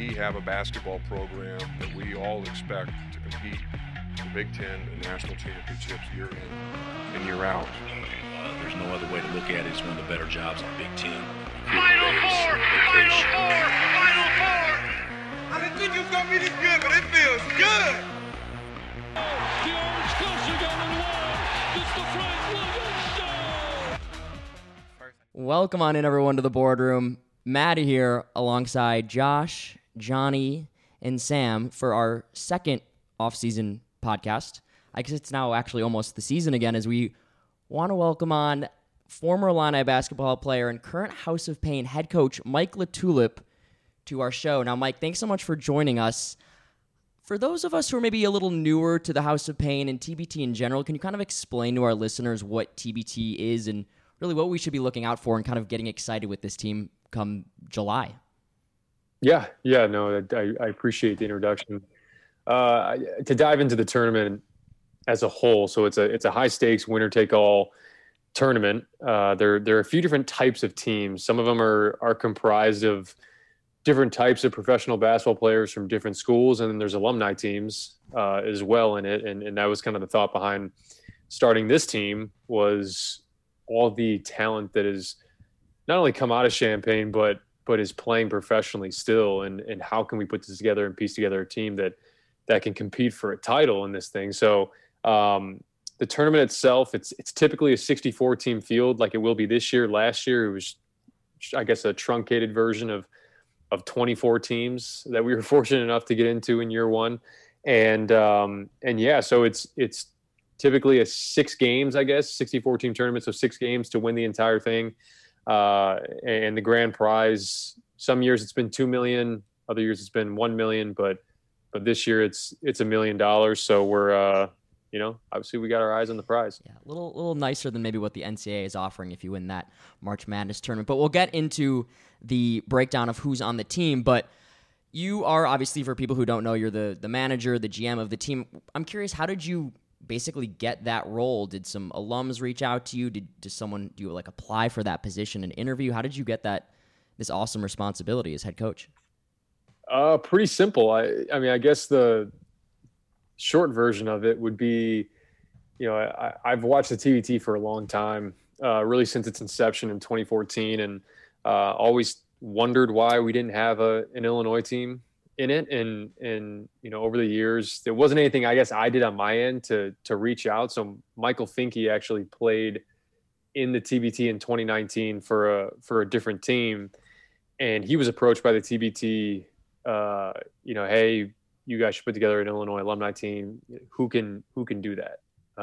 we have a basketball program that we all expect to compete for Big Ten and national championships year in and year out. There's no other way to look at it. It's one of the better jobs in Big Ten. Final four! Final four! Final four! I didn't think it was going to be this good, but it feels good! The Orange Coast got in the wall. It's the Frank Williams Show! Welcome on in, everyone, to the boardroom. Maddie here alongside Josh, Johnny, and Sam for our second off-season podcast. I guess it's now actually almost the season again as we want to welcome on former Illini basketball player and current House of Pain head coach Mike LaTulip to our show. Now, Mike, thanks so much for joining us. For those of us who are maybe a little newer to the House of Pain and TBT in general, can you kind of explain to our listeners what TBT is and really what we should be looking out for and kind of getting excited with this team come July? Yeah, no, I appreciate the introduction. To dive into the tournament as a whole, so it's a high stakes winner take all tournament. There are a few different types of teams. Some of them are comprised of different types of professional basketball players from different schools, and then there's alumni teams as well in it. And that was kind of the thought behind starting this team, was all the talent that is not only come out of Champaign, but is playing professionally still. And how can we put this together and piece together a team that can compete for a title in this thing? So the tournament itself, it's typically a 64 team field like it will be this year. Last year, it was, I guess, a truncated version of 24 teams that we were fortunate enough to get into in year one. And yeah, so it's typically a 6 games, I guess, 64 team tournament. So 6 games to win the entire thing. And the grand prize, some years it's been 2 million, other years it's been 1 million, but this year it's $1 million. So we're, obviously we got our eyes on the prize. Yeah, a little nicer than maybe what the NCAA is offering if you win that March Madness tournament. But we'll get into the breakdown of who's on the team. But you are, obviously, for people who don't know, you're the manager, the GM of the team. I'm curious, how did you basically get that role? Did some alums reach out to you? Do you like apply for that position and interview? How did you get this awesome responsibility as head coach? Pretty simple. I mean, I guess the short version of it would be, I've watched the TBT for a long time, really since its inception in 2014, and always wondered why we didn't have an Illinois team in it. And over the years, there wasn't anything I guess I did on my end to reach out. So Michael Finke actually played in the TBT in 2019 for a different team, and he was approached by the TBT, hey, you guys should put together an Illinois alumni team. Who can do that?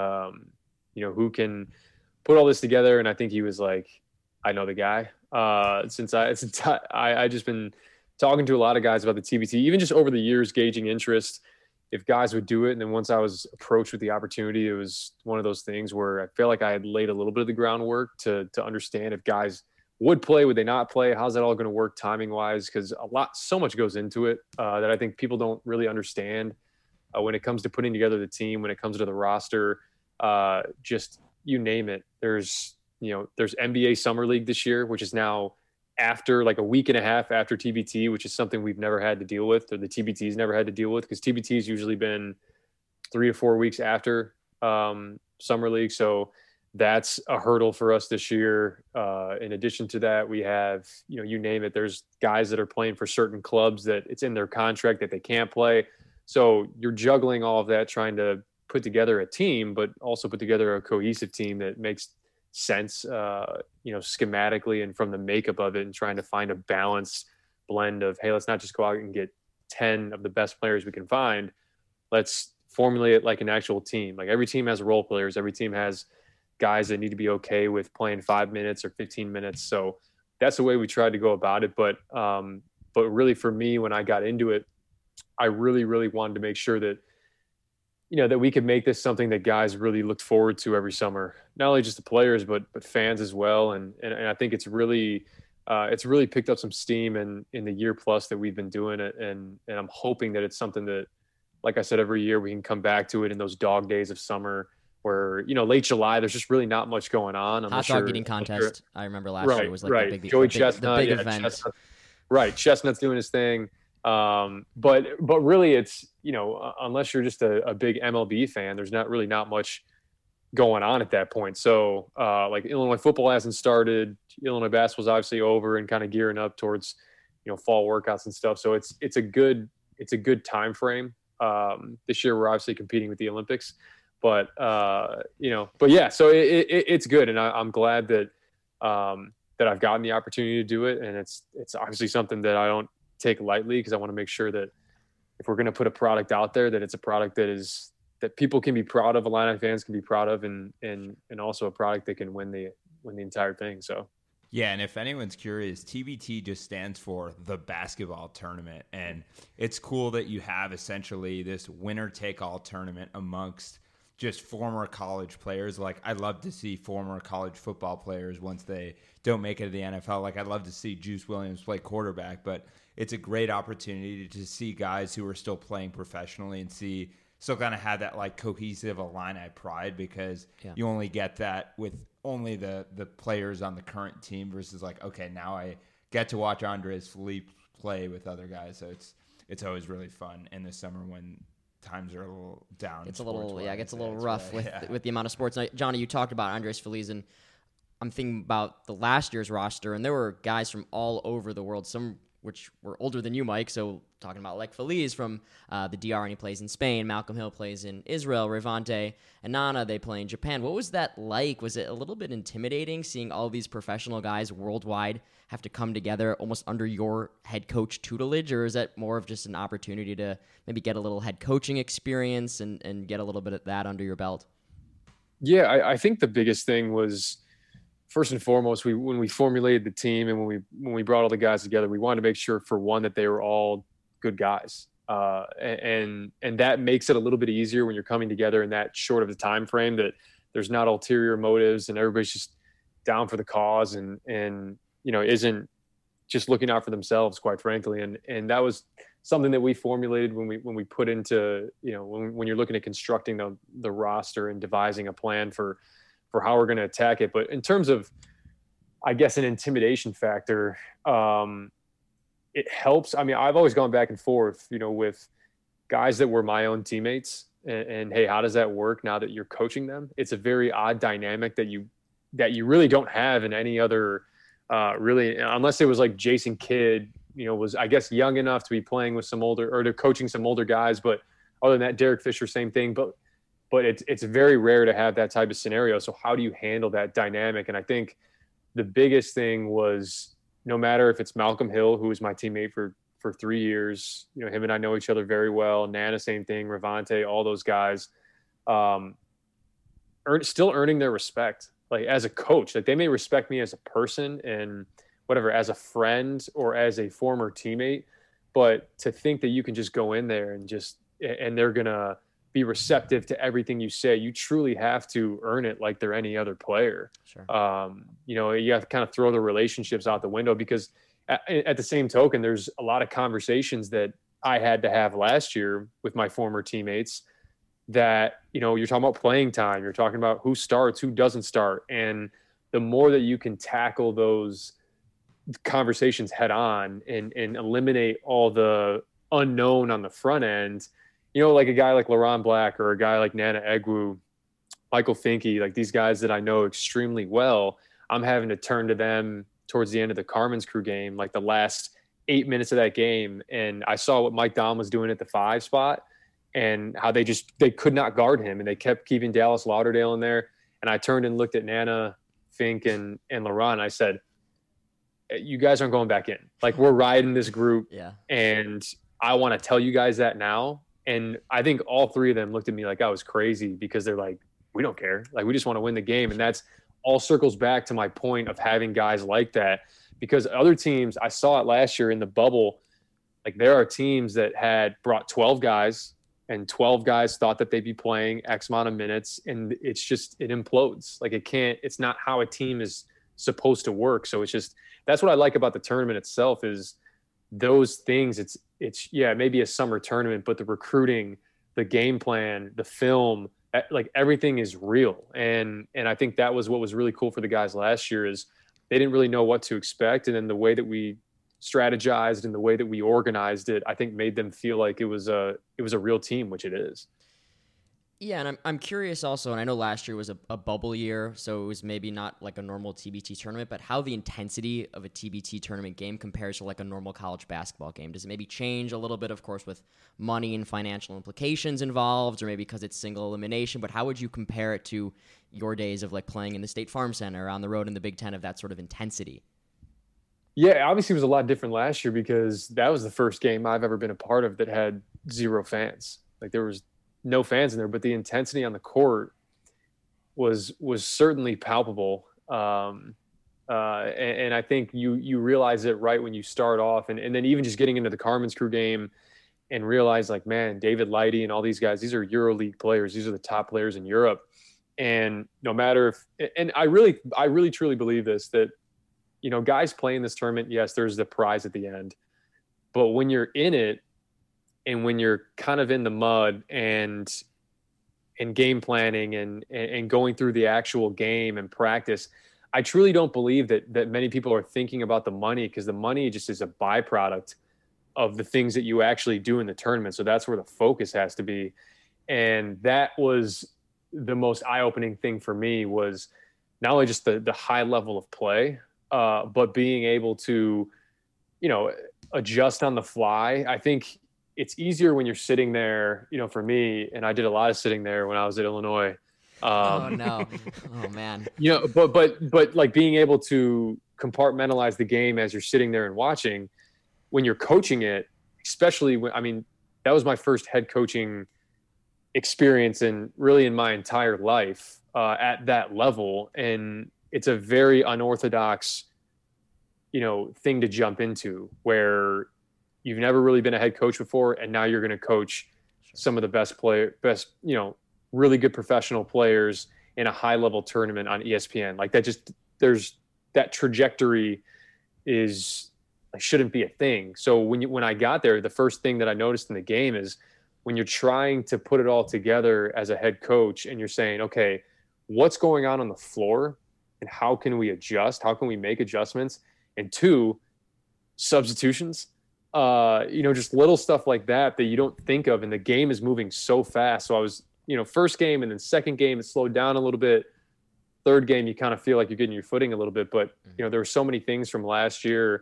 Who can put all this together? And I think he was like, I know the guy. Since I just been talking to a lot of guys about the TBT, even just over the years, gauging interest, if guys would do it. And then once I was approached with the opportunity, it was one of those things where I feel like I had laid a little bit of the groundwork to understand if guys would play, would they not play? How's that all going to work timing wise? Because so much goes into it that I think people don't really understand when it comes to putting together the team, when it comes to the roster, just you name it. There's NBA Summer League this year, which is now after like a week and a half after TBT, which is something we've never had to deal with, or the TBT's never had to deal with, because TBT's usually been 3 to 4 weeks after Summer League. So that's a hurdle for us this year. In addition to that, we have, you name it, there's guys that are playing for certain clubs that it's in their contract that they can't play. So you're juggling all of that, trying to put together a team, but also put together a cohesive team that makes sense, schematically and from the makeup of it, and trying to find a balanced blend of, hey, let's not just go out and get 10 of the best players we can find. Let's formulate it like an actual team. Like every team has role players. Every team has guys that need to be okay with playing 5 minutes or 15 minutes. So that's the way we tried to go about it. But really for me, when I got into it, I really, really wanted to make sure that, that we could make this something that guys really looked forward to every summer, not only just the players, but fans as well. And I think it's really picked up some steam in the year plus that we've been doing it. And I'm hoping that it's something that, like I said, every year we can come back to it in those dog days of summer where, late July, there's just really not much going on. Hot dog eating contest. I remember last year was like the big Joey event. Chestnut. Right. Chestnut's doing his thing. But really it's, unless you're just a big MLB fan, there's not much going on at that point. So like Illinois football hasn't started, Illinois basketball's obviously over and kind of gearing up towards, fall workouts and stuff. So it's a good time frame. This year we're obviously competing with the Olympics, but yeah, so it's good. And I'm glad that I've gotten the opportunity to do it. And it's obviously something that I don't take lightly, because I want to make sure that if we're going to put a product out there, that it's a product that people can be proud of, Illini fans can be proud of, and also a product that can win the entire thing. So. Yeah, and if anyone's curious, TBT just stands for the basketball tournament. And it's cool that you have essentially this winner-take-all tournament amongst just former college players. Like, I'd love to see former college football players once they don't make it to the NFL. Like, I'd love to see Juice Williams play quarterback, but it's a great opportunity to see guys who are still playing professionally and still kind of have that like cohesive Illini pride, because you only get that with only the players on the current team versus like, okay, now I get to watch Andres Felipe play with other guys. So it's always really fun in the summer when times are a little down. It gets a little rough with the amount of sports. Now, Johnny, you talked about Andres Feliz, and I'm thinking about the last year's roster, and there were guys from all over the world, some which were older than you, Mike. So talking about like Feliz from the DR, and he plays in Spain. Malcolm Hill plays in Israel. Revante and Nana, they play in Japan. What was that like? Was it a little bit intimidating seeing all these professional guys worldwide have to come together almost under your head coach tutelage? Or is that more of just an opportunity to maybe get a little head coaching experience and get a little bit of that under your belt? Yeah, I think the biggest thing was, first and foremost, when we formulated the team and when we brought all the guys together, we wanted to make sure, for one, that they were all good guys, and that makes it a little bit easier when you're coming together in that short of a time frame, that there's not ulterior motives and everybody's just down for the cause and isn't just looking out for themselves, quite frankly. And that was something that we formulated when we put into, when you're looking at constructing the roster and devising a plan for how we're going to attack it. But in terms of, I guess, an intimidation factor, it helps. I mean, I've always gone back and forth, with guys that were my own teammates and hey, how does that work now that you're coaching them? It's a very odd dynamic that you really don't have in any other, really, unless it was like Jason Kidd, was, I guess, young enough to be playing with some older, or to coaching some older guys. But other than that, Derek Fisher, same thing. But it's very rare to have that type of scenario. So how do you handle that dynamic? And I think the biggest thing was, no matter if it's Malcolm Hill, who was my teammate for 3 years, him and I know each other very well. Nana, same thing. Revante, all those guys, still earning their respect. Like, as a coach, like, they may respect me as a person and whatever, as a friend or as a former teammate, but to think that you can just go in there and they're going to be receptive to everything you say, you truly have to earn it like they're any other player. Sure. You have to kind of throw the relationships out the window, because at the same token, there's a lot of conversations that I had to have last year with my former teammates that, you're talking about playing time, you're talking about who starts, who doesn't start. And the more that you can tackle those conversations head on and eliminate all the unknown on the front end, like a guy like LaRon Black or a guy like Nana Egwu, Michael Finke, like these guys that I know extremely well, I'm having to turn to them towards the end of the Carmen's Crew game, like the last 8 minutes of that game. And I saw what Mike Dom was doing at the 5 spot and how they could not guard him. And they kept keeping Dallas Lauderdale in there. And I turned and looked at Nana, Fink, and LaRon. And I said, you guys aren't going back in. Like, we're riding this group. Yeah. And I want to tell you guys that now. And I think all three of them looked at me like I was crazy, because they're like, we don't care. Like, we just want to win the game. And that's all circles back to my point of having guys like that, because other teams, I saw it last year in the bubble. Like, there are teams that had brought 12 guys and 12 guys thought that they'd be playing X amount of minutes. And it implodes. Like, it's not how a team is supposed to work. So that's what I like about the tournament itself, is those things. It's maybe a summer tournament, but the recruiting, the game plan, the film, like, everything is real. And I think that was what was really cool for the guys last year, is they didn't really know what to expect. And then the way that we strategized and the way that we organized it, I think made them feel like it was a real team, which it is. Yeah, and I'm curious also, and I know last year was a bubble year, so it was maybe not like a normal TBT tournament, but how the intensity of a TBT tournament game compares to like a normal college basketball game. Does it maybe change a little bit, of course, with money and financial implications involved, or maybe because it's single elimination, but how would you compare it to your days of like playing in the State Farm Center or on the road in the Big Ten of that sort of intensity? Yeah, obviously it was a lot different last year because that was the first game I've ever been a part of that had 0 fans. Like there was no fans in there, but the intensity on the court was certainly palpable. And I think you realize it right when you start off, and then even just getting into the Carmen's Crew game and realize like, man, David Lighty and all these guys, these are EuroLeague players. These are the top players in Europe. And no matter if, and I really truly believe this, that, you know, guys playing this tournament, yes, there's the prize at the end, but when you're in it, and when you're kind of in the mud and game planning and going through the actual game and practice, I truly don't believe that many people are thinking about the money, because the money just is a byproduct of the things that you actually do in the tournament. So that's where the focus has to be. And that was the most eye-opening thing for me, was not only just the high level of play, but being able to, you know, adjust on the fly. I think it's easier when you're sitting there, you know, for me, and I did a lot of sitting there when I was at Illinois. Oh no. Oh man. You know, but like being able to compartmentalize the game as you're sitting there and watching, when you're coaching it, especially when, I mean, that was my first head coaching experience in my entire life at that level. And it's a very unorthodox, you know, thing to jump into, where you've never really been a head coach before, and now you're going to coach some of the best, you know, really good professional players in a high level tournament on ESPN. Like that, just there's that trajectory is like, shouldn't be a thing. So when I got there, the first thing that I noticed in the game is when you're trying to put it all together as a head coach, and you're saying, okay, what's going on the floor, and how can we adjust? How can we make adjustments? And 2, substitutions. You know, just little stuff like that you don't think of, and the game is moving so fast. So I was, you know, first game, and then second game, it slowed down a little bit. Third game, you kind of feel like you're getting your footing a little bit, but you know, there were so many things from last year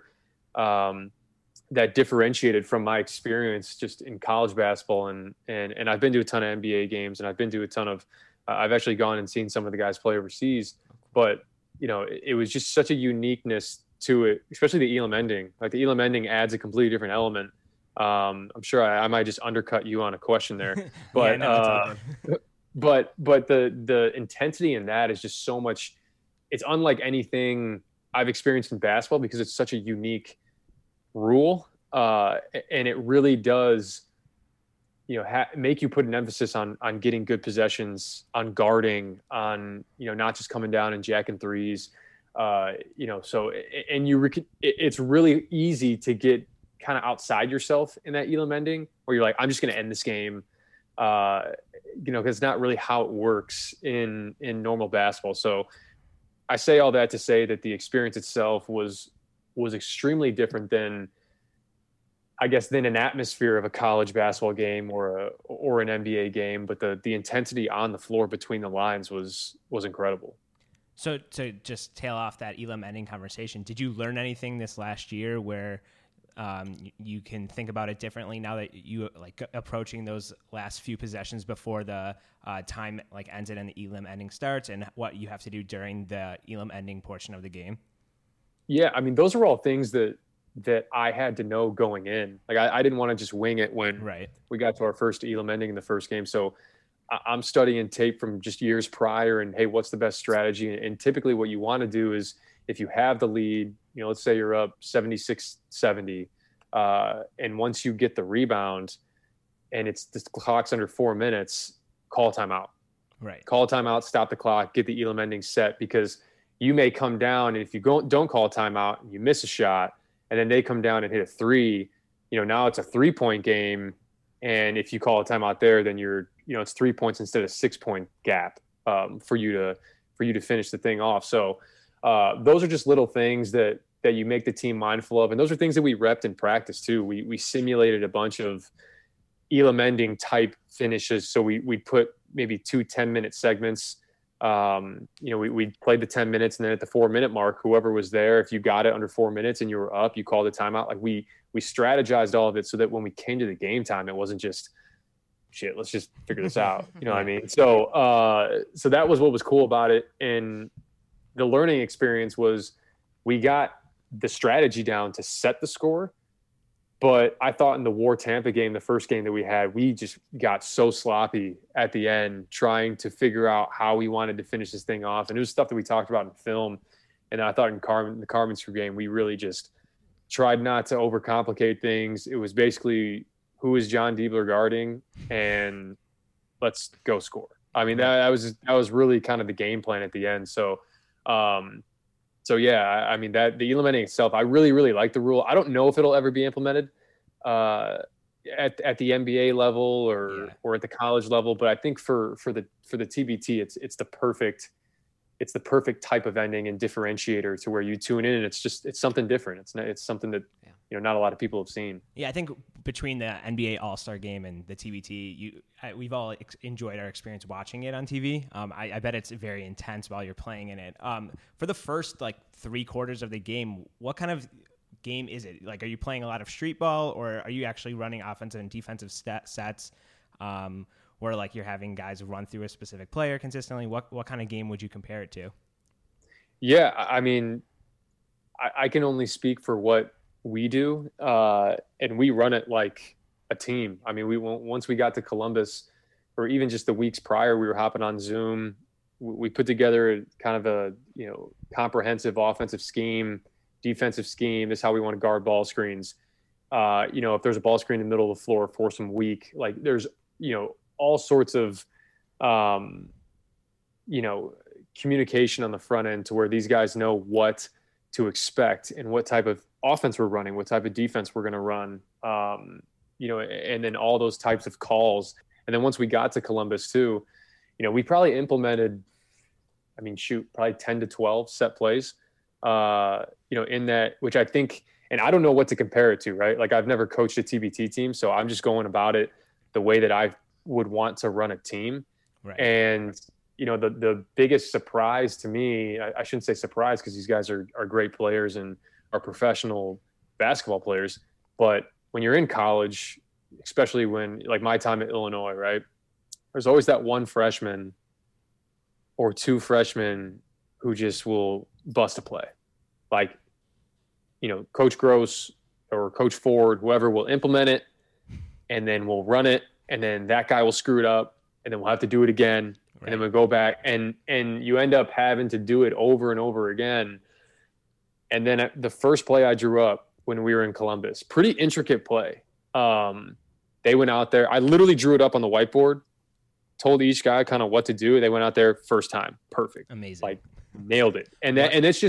that differentiated from my experience just in college basketball. And I've been to a ton of NBA games, and I've been to a ton of, I've actually gone and seen some of the guys play overseas, but you know, it was just such a uniqueness to it, especially the Elam ending. Like the Elam ending adds a completely different element. I'm sure I might just undercut you on a question there, but but the intensity in that is just so much. It's unlike anything I've experienced in basketball, because it's such a unique rule, and it really does, you know, make you put an emphasis on getting good possessions, on guarding, on, you know, not just coming down and jacking threes. You know, so, and it's really easy to get kind of outside yourself in that Elam ending, where you're like, I'm just going to end this game, you know, because it's not really how it works in normal basketball. So I say all that to say that the experience itself was extremely different than, I guess, than an atmosphere of a college basketball game or an NBA game, but the intensity on the floor between the lines was incredible. So to just tail off that Elam ending conversation, did you learn anything this last year where you can think about it differently now that you like approaching those last few possessions before the time like ended and the Elam ending starts, and what you have to do during the Elam ending portion of the game? Yeah, I mean, those are all things that I had to know going in. Like I didn't want to just wing it when we got to our first Elam ending in the first game. So I'm studying tape from just years prior, and hey, what's the best strategy? And typically what you want to do is, if you have the lead, you know, let's say you're up 76-70, and once you get the rebound and the clock's under 4 minutes, call timeout. Right. Call timeout, stop the clock, get the Elam ending set, because you may come down, and if you don't call timeout, you miss a shot, and then they come down and hit a 3, you know, now it's a 3-point game. And if you call a timeout there, then it's 3 points instead of 6-point gap for you to finish the thing off. So those are just little things that that you make the team mindful of. And those are things that we repped in practice too. We simulated a bunch of Elam Ending type finishes. So we put maybe 2 10-minute segments. We played the 10 minutes, and then at the 4-minute mark, whoever was there, if you got it under 4 minutes and you were up, you called a timeout. Like we strategized all of it so that when we came to the game time, it wasn't just shit, let's just figure this out. You know what I mean? So that was what was cool about it. And the learning experience was we got the strategy down to set the score. But I thought in the War Tampa game, the first game that we had, we just got so sloppy at the end trying to figure out how we wanted to finish this thing off. And it was stuff that we talked about in film. And I thought in the Carmen's game, we really just tried not to overcomplicate things. It was basically, who is John Diebler guarding, and let's go score. I mean, that was really kind of the game plan at the end. So yeah, I mean, that the Elam Ending itself, I really, really like the rule. I don't know if it'll ever be implemented at the NBA level or at the college level, but I think for the TBT, it's the perfect type of ending and differentiator to where you tune in and it's something different. It's something that not a lot of people have seen. Yeah, I think between the NBA All-Star Game and the TBT, we've all enjoyed our experience watching it on TV. I bet it's very intense while you're playing in it. For the first 3 quarters of the game, what kind of game is it? Like, are you playing a lot of street ball, or are you actually running offensive and defensive sets, where you're having guys run through a specific player consistently? What kind of game would you compare it to? Yeah, I mean, I can only speak for what we do, and we run it like a team. I mean, once we got to Columbus, or even just the weeks prior, we were hopping on Zoom. We put together kind of a comprehensive offensive scheme, defensive scheme. This is how we want to guard ball screens. If there's a ball screen in the middle of the floor, force them weak. Like there's all sorts of communication on the front end to where these guys know what to expect and what type of offense we're running, what type of defense we're going to run, and then all those types of calls. And then once we got to Columbus too, we probably implemented, probably 10 to 12 set plays, in that, which I think, and I don't know what to compare it to, right? Like I've never coached a TBT team, so I'm just going about it the way that I would want to run a team. Right. And, the biggest surprise to me, I shouldn't say surprise because these guys are great players and are professional basketball players. But when you're in college, especially when like my time at Illinois, right, there's always that one freshman or 2 freshmen who just will bust a play. Like, Coach Gross or Coach Ford, whoever will implement it, and then we'll run it, and then that guy will screw it up, and then we'll have to do it again. Right. And then we'll go back and you end up having to do it over and over again. And then the first play I drew up when we were in Columbus, pretty intricate play. They went out there. I literally drew it up on the whiteboard, told each guy kind of what to do. They went out there first time. Perfect. Amazing. Like nailed it. And that's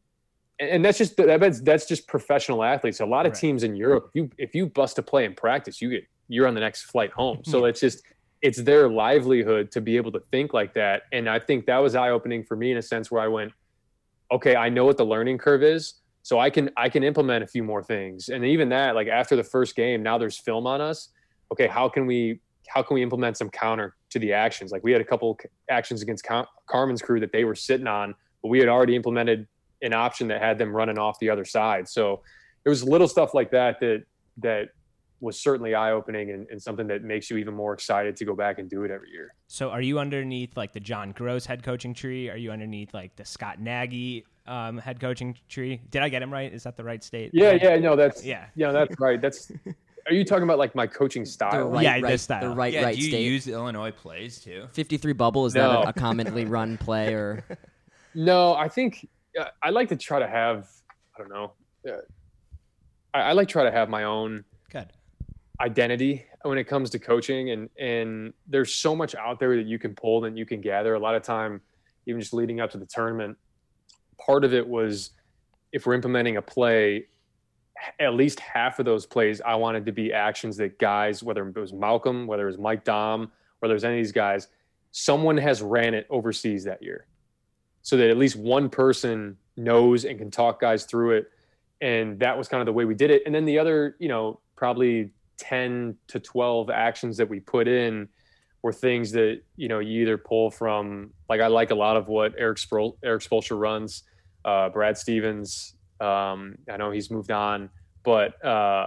just professional athletes. A lot of teams in Europe, if you bust a play in practice, you're on the next flight home. So it's their livelihood to be able to think like that. And I think that was eye-opening for me in a sense where I went, okay, I know what the learning curve is, so I can implement a few more things. And even that, like after the first game, now there's film on us. Okay, how can we implement some counter to the actions? Like we had a couple actions against Carmen's crew that they were sitting on, but we had already implemented an option that had them running off the other side. So there was little stuff like that was certainly eye-opening and something that makes you even more excited to go back and do it every year. So are you underneath like the John Gross head coaching tree? Are you underneath like the Scott Nagy head coaching tree? Did I get him right? Is that the right state? Yeah, that's right. Are you talking about like my coaching style? This style. The right do you state. use Illinois plays too? 53 bubble, is that a commonly run play or? No, I think I like to try to have, I don't know. I like to try to have my own identity when it comes to coaching, and there's so much out there that you can pull and you can gather. A lot of time, even just leading up to the tournament, part of it was if we're implementing a play, at least half of those plays I wanted to be actions that guys, whether it was Malcolm, whether it was Mike Dahm, whether it was any of these guys, someone has ran it overseas that year, so that at least one person knows and can talk guys through it. And that was kind of the way we did it. And then the other, probably 10 to 12 actions that we put in were things that, you either pull from, like, I like a lot of what Eric Spoelstra runs, Brad Stevens. I know he's moved on, but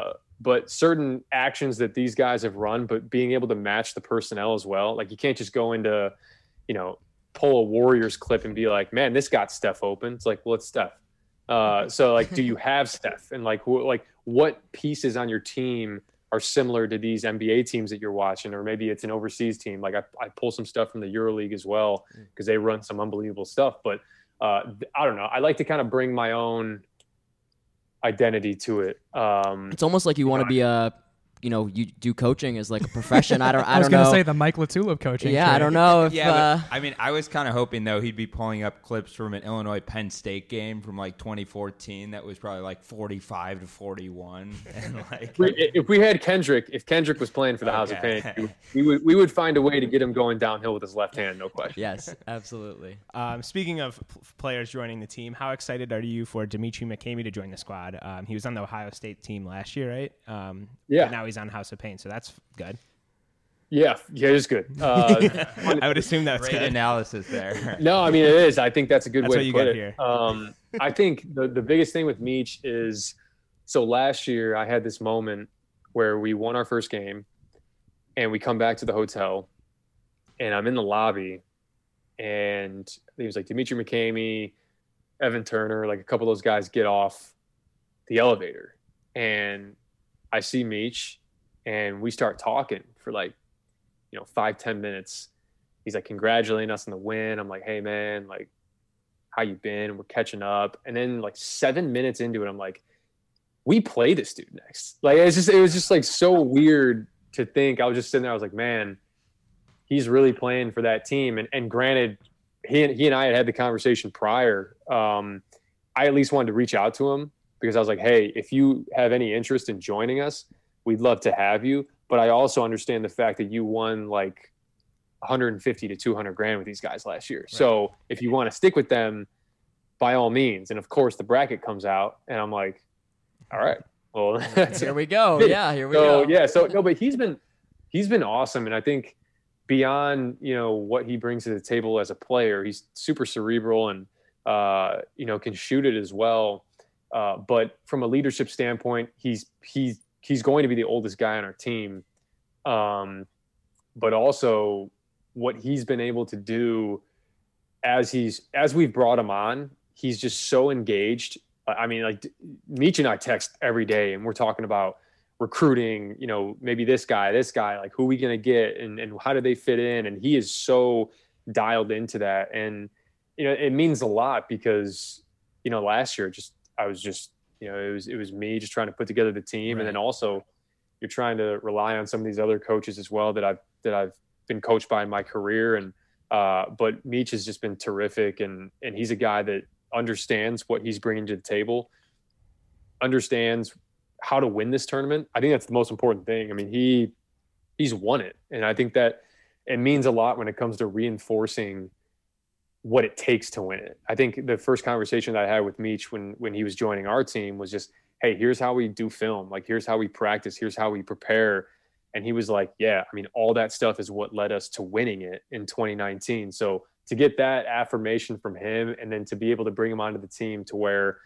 certain actions that these guys have run, but being able to match the personnel as well. Like, you can't just go into, pull a Warriors clip and be like, man, this got Steph open. It's like, well, it's Steph. So, like, do you have Steph? And like what pieces on your team are similar to these NBA teams that you're watching? Or maybe it's an overseas team. Like, I pull some stuff from the EuroLeague as well, because they run some unbelievable stuff. But I don't know. I like to kind of bring my own identity to it. It's almost like you want to be you do coaching as like a profession. I was don't know. going to say the Mike Latula coaching. Yeah, trade. I don't know if. But, I mean, I was kind of hoping though he'd be pulling up clips from an Illinois Penn State game from like 2014 that was probably like 45-41, and like if we had Kendrick, if Kendrick was playing for the House of Pain, we would find a way to get him going downhill with his left hand, no question. Yes, absolutely. Speaking of players joining the team, how excited are you for Dimitri McCamey to join the squad? He was on the Ohio State team last year, right? Yeah. But now he's on House of Pain, so that's good. Yeah, it is good. I would assume that's great good. analysis there. No, I mean, it is. I think that's a good That's way what to you put got it. here. I think the biggest thing with Meech is, so last year I had this moment where we won our first game and we come back to the hotel and I'm in the lobby and he was like, Dimitri McCamey, Evan Turner, like a couple of those guys get off the elevator. And I see Meech and we start talking for like, 5-10 minutes. He's like congratulating us on the win. I'm like, hey man, like, how you been? We're catching up. And then like 7 minutes into it, I'm like, we play this dude next. Like, it was just like so weird to think. I was just sitting there. I was like, man, he's really playing for that team. And granted, he and I had the conversation prior. I at least wanted to reach out to him because I was like, hey, if you have any interest in joining us, we'd love to have you. But I also understand the fact that you won like 150 to 200 grand with these guys last year. Right. So if you want to stick with them, by all means. And of course the bracket comes out and I'm like, all right, well, here we go. Yeah. Here we go. Yeah. So no, but he's been awesome. And I think beyond, what he brings to the table as a player, he's super cerebral and, can shoot it as well. But from a leadership standpoint, he's going to be the oldest guy on our team. But also what he's been able to do as we've brought him on, he's just so engaged. I mean, like Meech and I text every day and we're talking about recruiting, maybe this guy, like who are we going to get and how do they fit in? And he is so dialed into that. And, it means a lot because, last year I was just, it was me just trying to put together the team. Right. And then also you're trying to rely on some of these other coaches as well that I've been coached by in my career. And, but Meech has just been terrific. And he's a guy that understands what he's bringing to the table, understands how to win this tournament. I think that's the most important thing. I mean, he's won it. And I think that it means a lot when it comes to reinforcing what it takes to win it. I think the first conversation that I had with Meech when he was joining our team was just, hey, here's how we do film. Like, here's how we practice. Here's how we prepare. And he was like, yeah, I mean, all that stuff is what led us to winning it in 2019. So to get that affirmation from him and then to be able to bring him onto the team to where,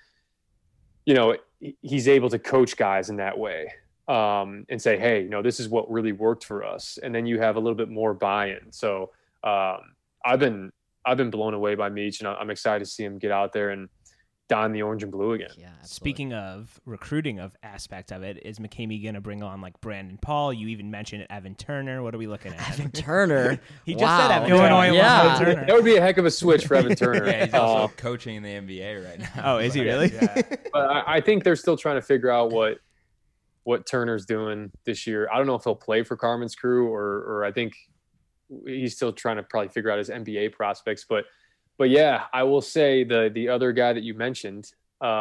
he's able to coach guys in that way and say, hey, this is what really worked for us. And then you have a little bit more buy-in. So I've been blown away by Meech, and I'm excited to see him get out there and don the orange and blue again. Yeah, speaking of recruiting of aspect of it, is McCamey going to bring on like Brandon Paul? You even mentioned Evan Turner. What are we looking at? Evan Turner. He just said Evan Illinois. Turner. Yeah. Turner. That would be a heck of a switch for Evan Turner. Yeah, he's also coaching in the NBA right now. Oh, is he really? Yeah. But I think they're still trying to figure out what Turner's doing this year. I don't know if he'll play for Carmen's crew or I think he's still trying to probably figure out his NBA prospects. But yeah, I will say the other guy that you mentioned,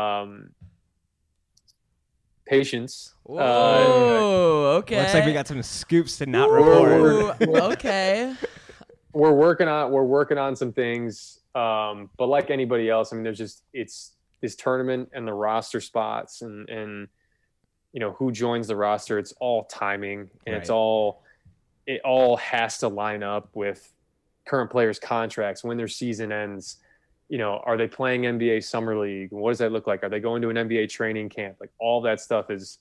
Patience. Whoa, okay. Looks like we got some scoops to not report. Okay. We're working on some things. But like anybody else, I mean, it's this tournament and the roster spots and who joins the roster, it's all timing, and it all has to line up with current players' contracts, when their season ends. Are they playing NBA Summer League? What does that look like? Are they going to an NBA training camp? Like, all that stuff is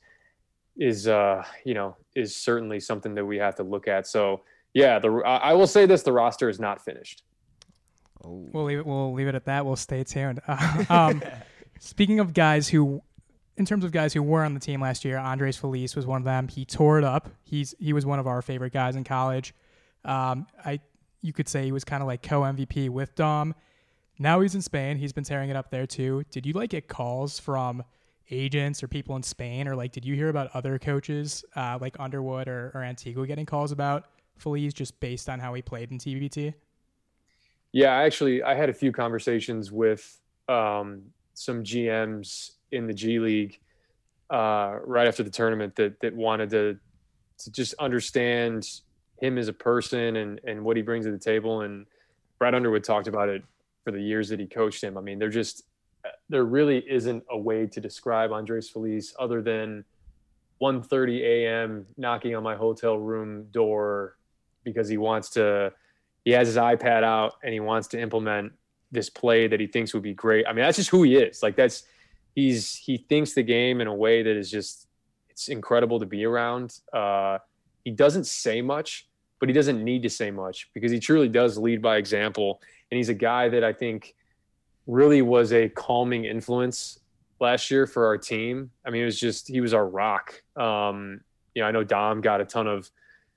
certainly something that we have to look at. So yeah, I will say this: the roster is not finished. Oh. We'll leave it at that. We'll stay tuned. Speaking of guys in terms of guys who were on the team last year, Andres Feliz was one of them. He tore it up. He was one of our favorite guys in college. You could say he was kind of like co-MVP with Dom. Now he's in Spain. He's been tearing it up there too. Did you get calls from agents or people in Spain, or did you hear about other coaches like Underwood or Antigua getting calls about Feliz just based on how he played in TBT? Yeah, I had a few conversations with some GMs in the G League right after the tournament that wanted to just understand him as a person and what he brings to the table. And Brad Underwood talked about it for the years that he coached him. I mean, there really isn't a way to describe Andres Feliz other than 1:30 a.m. knocking on my hotel room door because he has his iPad out and he wants to implement this play that he thinks would be great. I mean, that's just who he is. He thinks the game in a way that is just, it's incredible to be around. He doesn't say much, but he doesn't need to say much because he truly does lead by example. And he's a guy that I think really was a calming influence last year for our team. I mean, he was our rock. I know Dom got a ton of,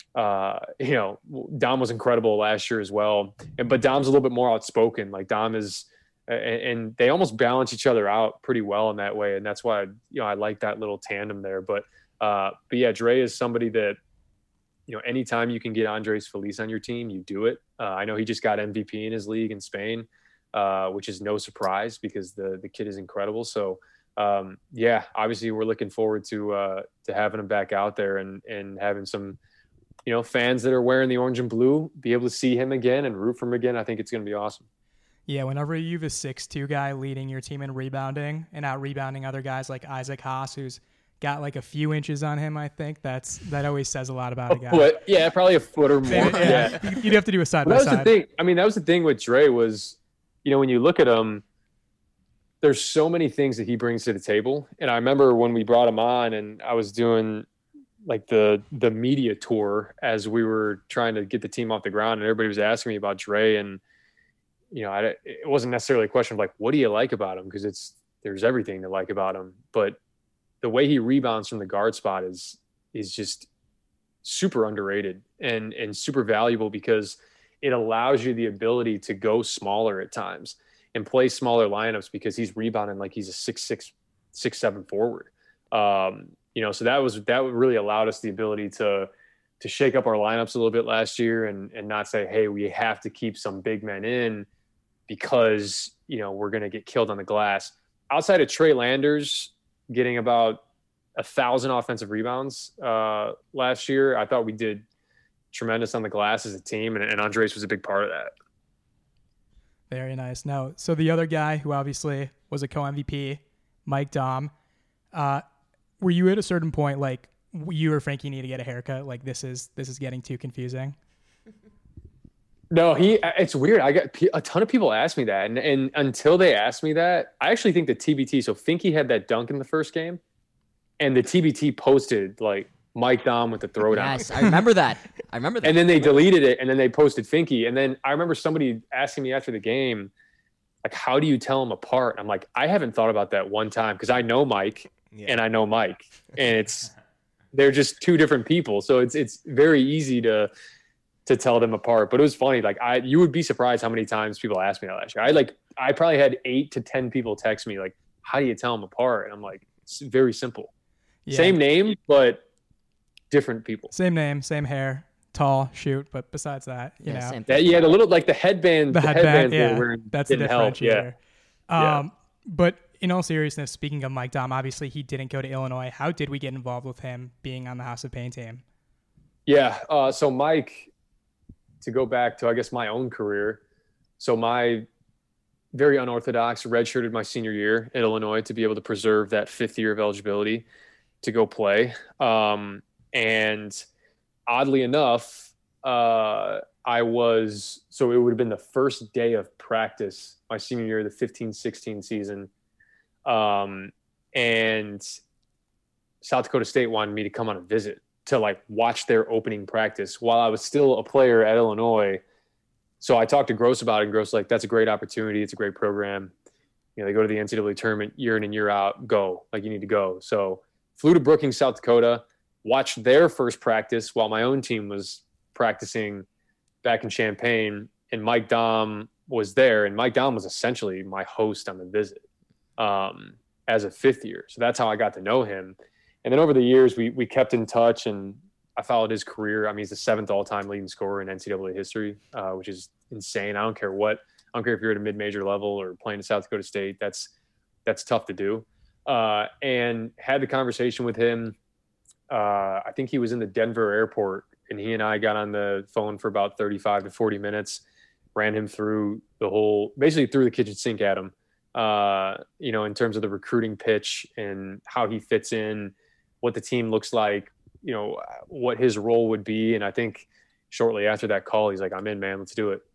Dom was incredible last year as well. But Dom's a little bit more outspoken. Like Dom is, and they almost balance each other out pretty well in that way. And that's why, I like that little tandem there. But yeah, Dre is somebody that, anytime you can get Andres Feliz on your team, you do it. I know he just got MVP in his league in Spain, which is no surprise because the kid is incredible. So yeah, obviously we're looking forward to having him back out there and having some, fans that are wearing the orange and blue be able to see him again and root for him again. I think it's going to be awesome. Yeah, whenever you have a 6'2" guy leading your team in rebounding and out rebounding other guys like Isaac Haas, who's got a few inches on him, I think that always says a lot about a guy. Yeah, probably a foot or more. Yeah. You'd have to do a side by side. The thing. I mean, that was the thing with Dre was, when you look at him, there's so many things that he brings to the table. And I remember when we brought him on and I was doing the media tour as we were trying to get the team off the ground and everybody was asking me about Dre. And, it wasn't necessarily a question of what do you like about him? Because there's everything to like about him. But the way he rebounds from the guard spot is just super underrated and super valuable because it allows you the ability to go smaller at times and play smaller lineups because he's rebounding like he's a 6'6", 6'7" forward. So that really allowed us the ability to shake up our lineups a little bit last year and not say, hey, we have to keep some big men in because, we're going to get killed on the glass. Outside of Trey Landers getting about 1,000 offensive rebounds last year, I thought we did tremendous on the glass as a team, and Andres was a big part of that. Very nice. Now, so the other guy who obviously was a co-MVP, Mike Dom, were you at a certain point you or Frankie need to get a haircut? This is getting too confusing. No, it's weird. I got a ton of people ask me that. And until they asked me that, I actually think the TBT, so Finky had that dunk in the first game and the TBT posted Mike Dom with the throwdown. Yes, I remember that. And then they deleted it and then they posted Finky. And then I remember somebody asking me after the game, how do you tell them apart? I'm like, I haven't thought about that one time because I know Mike and I know Mike and they're just two different people. So it's very easy to tell them apart. But it was funny. You would be surprised how many times people asked me that last year. I probably had 8 to 10 people text me how do you tell them apart? And I'm like, it's very simple. Yeah. Same name, but different people. Same name, same hair, tall, shoot. But besides that, you know, same that, the little the headband. The headband. Yeah, that's the differentiator. But in all seriousness, speaking of Mike Dom, obviously he didn't go to Illinois. How did we get involved with him being on the House of Pain team? Yeah. So Mike, to go back to, I guess, my own career. So my very unorthodox, redshirted my senior year at Illinois to be able to preserve that 5th year of eligibility to go play. And oddly enough, it would have been the first day of practice my senior year, the 15-16 season. And South Dakota State wanted me to come on a visit to like watch their opening practice while I was still a player at Illinois. So I talked to Gross about it, and Gross was like, that's a great opportunity. It's a great program. You know, they go to the NCAA tournament year in and year out, go, like you need to go. So flew to Brookings, South Dakota, watched their first practice while my own team was practicing back in Champaign, and Mike Daum was there. And Mike Daum was essentially my host on the visit as a 5th year. So that's how I got to know him. And then over the years, we kept in touch, and I followed his career. I mean, he's the 7th all-time leading scorer in NCAA history, which is insane. I don't care if you're at a mid-major level or playing at South Dakota State. That's tough to do. And had the conversation with him. I think he was in the Denver airport, and he and I got on the phone for about 35 to 40 minutes, ran him through basically threw the kitchen sink at him, in terms of the recruiting pitch and how he fits in, what the team looks like, what his role would be. And I think shortly after that call, he's like, I'm in, man, let's do it.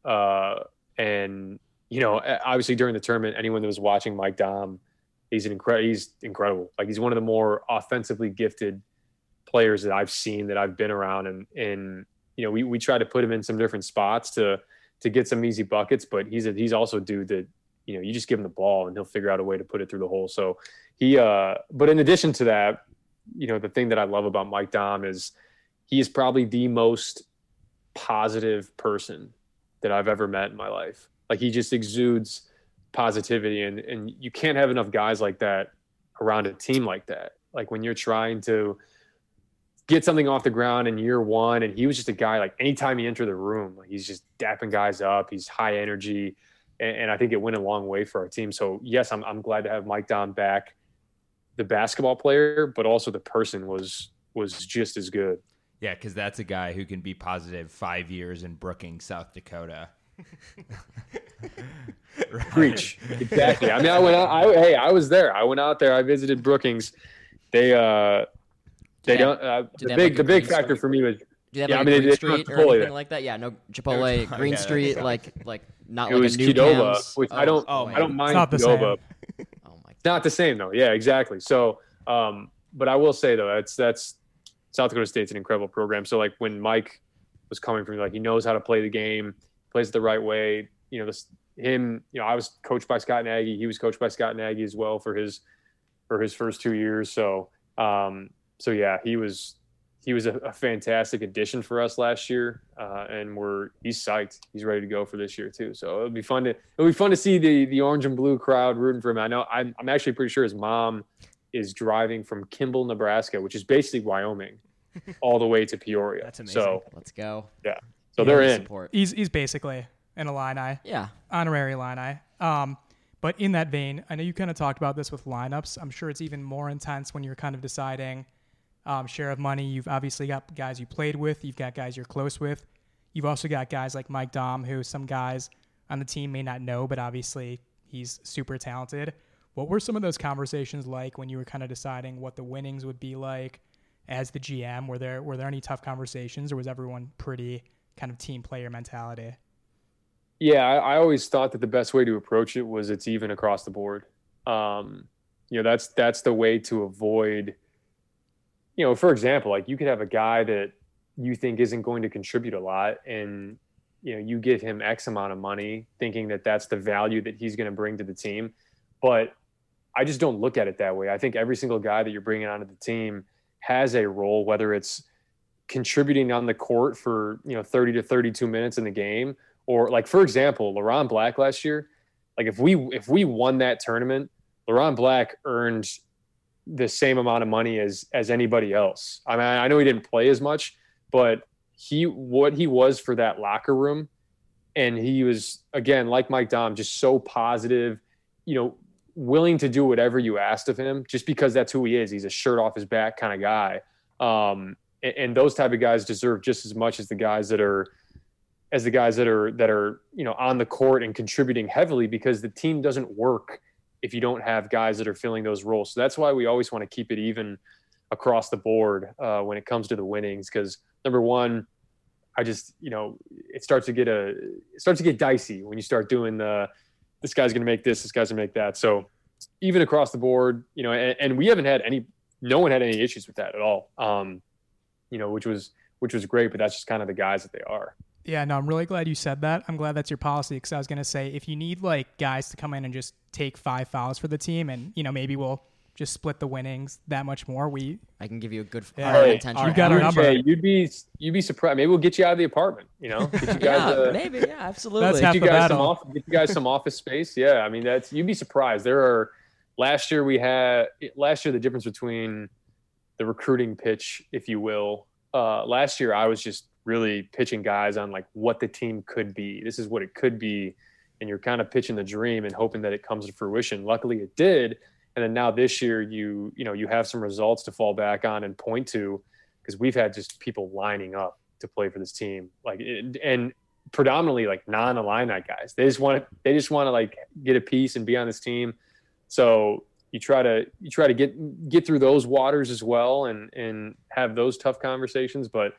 And obviously during the tournament, anyone that was watching Mike Daum, he's incredible. Like, he's one of the more offensively gifted players that I've seen, that I've been around. And we try to put him in some different spots to get some easy buckets, but he's also a dude that, you just give him the ball and he'll figure out a way to put it through the hole. So but in addition to that, the thing that I love about Mike Daum is he is probably the most positive person that I've ever met in my life. Like, he just exudes positivity, and you can't have enough guys like that around a team like that. Like, when you're trying to get something off the ground in year one, and he was just a guy, like, anytime he entered the room, like, he's just dapping guys up. He's high energy. And I think it went a long way for our team. So yes, I'm glad to have Mike Daum back, the basketball player, but also the person was just as good. Yeah, because that's a guy who can be positive 5 years in Brookings, South Dakota. Right. Preach. Exactly. I mean, I was there. I went out there. I visited Brookings. The big factor for me was, do they have Green Street or anything like that? Yeah, no Chipotle, Green Street, like not it like was a new Qdoba, Cam's. which I don't mind. It's not Qdoba. It's not the same though. Yeah, exactly. So, but I will say though, that's South Dakota State's an incredible program. So like when Mike was coming from, like, he knows how to play the game, plays it the right way. I was coached by Scott Nagy. He was coached by Scott Nagy as well for his first 2 years. So, yeah, he was a fantastic addition for us last year, and he's psyched. He's ready to go for this year too. So it'll be fun to see the orange and blue crowd rooting for him. I know I'm actually pretty sure his mom is driving from Kimball, Nebraska, which is basically Wyoming, all the way to Peoria. That's amazing. So let's go. Yeah. So they're in. Support. He's basically an Illini. Yeah. Honorary Illini. But in that vein, I know you kind of talked about this with lineups. I'm sure it's even more intense when you're kind of deciding share of money. You've obviously got guys you played with. You've got guys you're close with. You've also got guys like Mike Daum, who some guys on the team may not know, but obviously he's super talented. What were some of those conversations like when you were kind of deciding what the winnings would be like as the GM? Were there any tough conversations, or was everyone pretty kind of team player mentality? Yeah, I always thought that the best way to approach it was it's even across the board. That's the way to avoid, for example, like, you could have a guy that you think isn't going to contribute a lot, and you give him X amount of money thinking that that's the value that he's going to bring to the team. But I just don't look at it that way. I think every single guy that you're bringing onto the team has a role, whether it's contributing on the court for 30 to 32 minutes in the game, or, like, for example, LaRon Black last year. Like, if we won that tournament, LaRon Black earned the same amount of money as anybody else. I mean, I know he didn't play as much, but what he was for that locker room, and he was, again, like Mike Daum, just so positive, willing to do whatever you asked of him, just because that's who he is. He's a shirt off his back kind of guy. And those type of guys deserve just as much as the guys that are, as the guys that are on the court and contributing heavily, because the team doesn't work if you don't have guys that are filling those roles. So that's why we always want to keep it even across the board when it comes to the winnings, because number one, I just, it starts to get dicey when you start doing this guy's going to make this guy's going to make that. So even across the board, and we haven't had no one had any issues with that at all. Which was great, but that's just kind of the guys that they are. Yeah, no, I'm really glad you said that. I'm glad that's your policy, because I was going to say, if you need guys to come in and just take 5 fouls for the team, and maybe we'll just split the winnings that much more. I can give you a good intention. You got our number. Hey, you'd be surprised. Maybe we'll get you out of the apartment. Get you guys, maybe, yeah, absolutely. That's half the battle. Get you guys some office space. Yeah, I mean you'd be surprised. Last year the difference between the recruiting pitch, if you will. Last year I was just really pitching guys on what the team could be. This is what it could be. And you're kind of pitching the dream and hoping that it comes to fruition. Luckily it did. And then now this year you have some results to fall back on and point to, because we've had just people lining up to play for this team. And predominantly non-Illini guys. They just want to get a piece and be on this team. So you try to get through those waters as well and have those tough conversations. But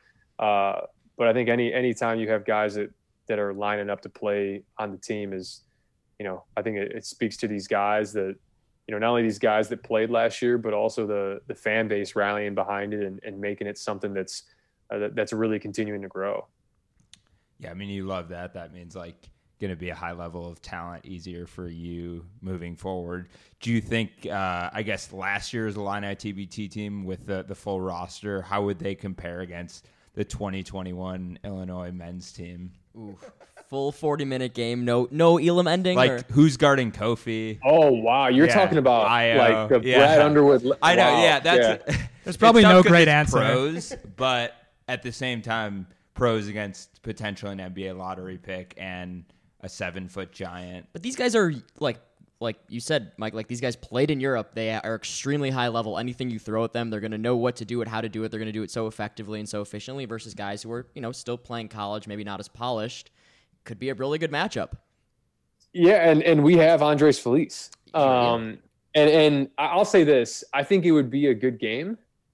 I think any time you have guys that are lining up to play on the team is, I think it speaks to these guys that, not only these guys that played last year, but also the fan base rallying behind it and making it something that's really continuing to grow. Yeah, I mean, you love that. That means going to be a high level of talent, easier for you moving forward. Do you think, I guess last year's Illini TBT team with the full roster, how would they compare against the 2021 Illinois men's team? Ooh, full 40-minute game, no Elam ending. Who's guarding Kofi? Oh wow, you're talking about Brad Underwood. I know, wow. That's there's probably no great answer. Pros, but at the same time, pros against potentially an NBA lottery pick and a 7-foot giant. But these guys are like you said, Mike, these guys played in Europe. They are extremely high level. Anything you throw at them, they're going to know what to do it, how to do it. They're going to do it so effectively and so efficiently versus guys who are, still playing college, maybe not as polished. Could be a really good matchup. Yeah, and we have Andres Feliz. And I'll say this, I think it would be a good game.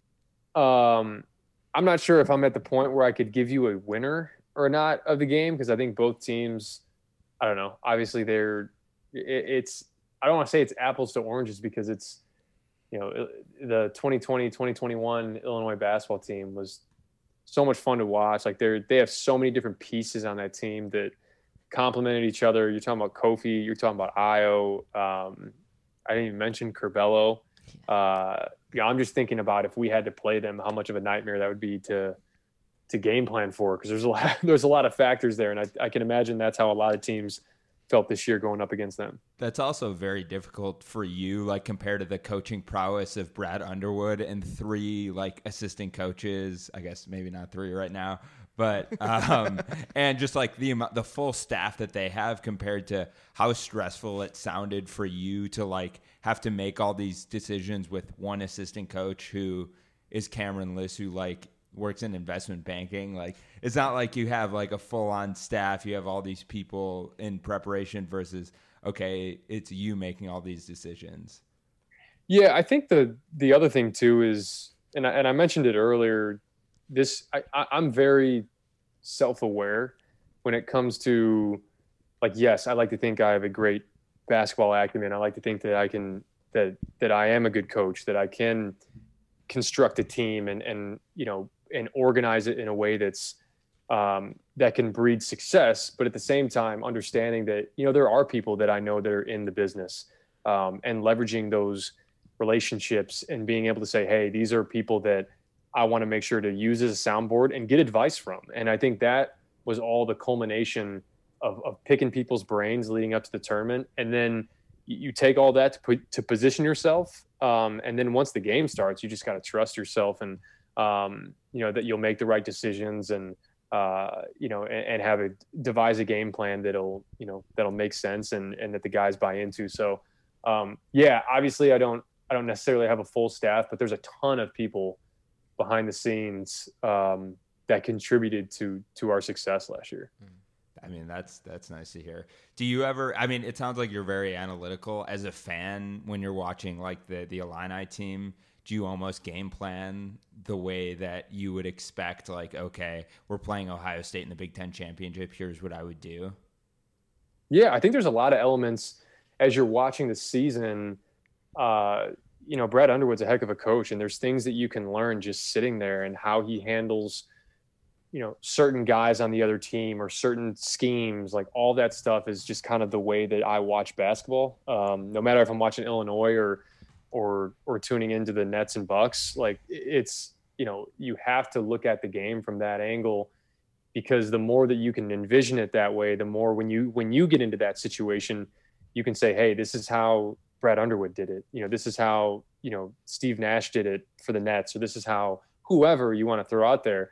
I'm not sure if I'm at the point where I could give you a winner or not of the game, because I think both teams, I don't know, obviously I don't want to say it's apples to oranges, because it's, the 2020, 2021 Illinois basketball team was so much fun to watch. They have so many different pieces on that team that complemented each other. You're talking about Kofi, you're talking about Io. I didn't even mention Curbelo. I'm just thinking about if we had to play them, how much of a nightmare that would be to game plan for, because there's a lot of factors there. And I can imagine that's how a lot of teams felt this year going up against them. That's also very difficult for you, compared to the coaching prowess of Brad Underwood and 3 assistant coaches. I guess maybe not 3 right now, but and just the full staff that they have, compared to how stressful it sounded for you to have to make all these decisions with one assistant coach who is Cameron Liss, who works in investment banking. It's not like you have a full-on staff. You have all these people in preparation versus, okay, it's you making all these decisions. Yeah, I think the other thing too is, and I mentioned it earlier, I'm very self-aware when it comes to yes, I like to think I have a great basketball acumen. I like to think that that I am a good coach, that I can construct a team and organize it in a way that's that can breed success, but at the same time understanding that there are people that I know that are in the business, and leveraging those relationships and being able to say, hey, these are people that I want to make sure to use as a soundboard and get advice from. And I think that was all the culmination of picking people's brains leading up to the tournament. And then you take all that to position yourself, and then once the game starts, you just got to trust yourself and that you'll make the right decisions and and devise a game plan that'll make sense and that the guys buy into. So obviously I don't necessarily have a full staff, but there's a ton of people behind the scenes that contributed to our success last year. I mean, that's nice to hear. Do you ever, I mean, it sounds like you're very analytical. As a fan, when you're watching like the Illini team, do you almost game plan the way that you would expect, like, okay, we're playing Ohio State in the Big Ten championship, here's what I would do? Yeah, I think there's a lot of elements as you're watching the season. Brad Underwood's a heck of a coach, and there's things that you can learn just sitting there and how he handles, certain guys on the other team or certain schemes. Like all that stuff is just kind of the way that I watch basketball. No matter if I'm watching Illinois or tuning into the Nets and Bucks, like it's, you have to look at the game from that angle, because the more that you can envision it that way, the more when you get into that situation, you can say, hey, this is how Brad Underwood did it. This is how, Steve Nash did it for the Nets, or this is how whoever you want to throw out there.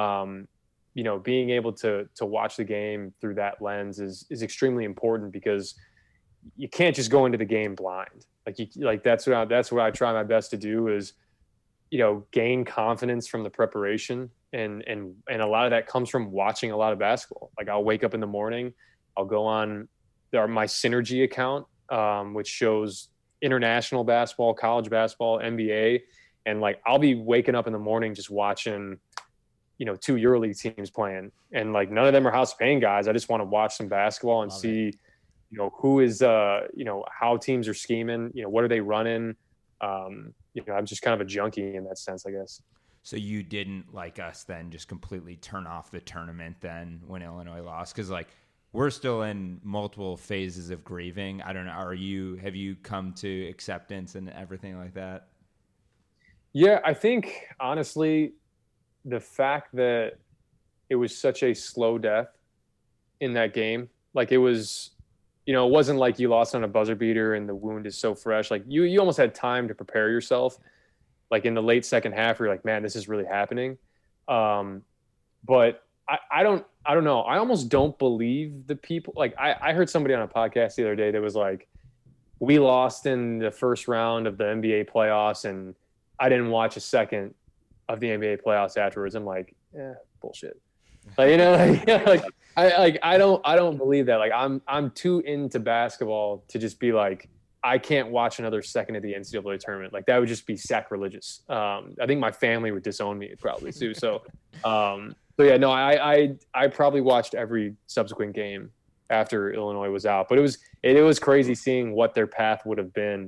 Being able to watch the game through that lens is extremely important, because you can't just go into the game blind. That's what I try my best to do is, gain confidence from the preparation. And a lot of that comes from watching a lot of basketball. Like I'll wake up in the morning, I'll go on my Synergy account, which shows international basketball, college basketball, NBA. And like, I'll be waking up in the morning just watching, 2 EuroLeague teams playing, and like none of them are house paying guys. I just want to watch some basketball and see, who is, how teams are scheming, what are they running? I'm just kind of a junkie in that sense, I guess. So you didn't, like us then, just completely turn off the tournament then when Illinois lost? Because like we're still in multiple phases of grieving. I don't know. Have you come to acceptance and everything like that? Yeah, I think honestly, the fact that it was such a slow death in that game, like it was, it wasn't like you lost on a buzzer beater and the wound is so fresh. Like you almost had time to prepare yourself. Like in the late second half, you're like, man, this is really happening. But I don't know. I almost don't believe the people. Like I heard somebody on a podcast the other day that was like, we lost in the first round of the NBA playoffs and I didn't watch a second of the NBA playoffs afterwards. I'm like, bullshit. Like, I don't believe that. Like I'm too into basketball to just be like, I can't watch another second of the NCAA tournament. Like that would just be sacrilegious. I think my family would disown me probably too. So yeah, no, I probably watched every subsequent game after Illinois was out, but it was crazy seeing what their path would have been,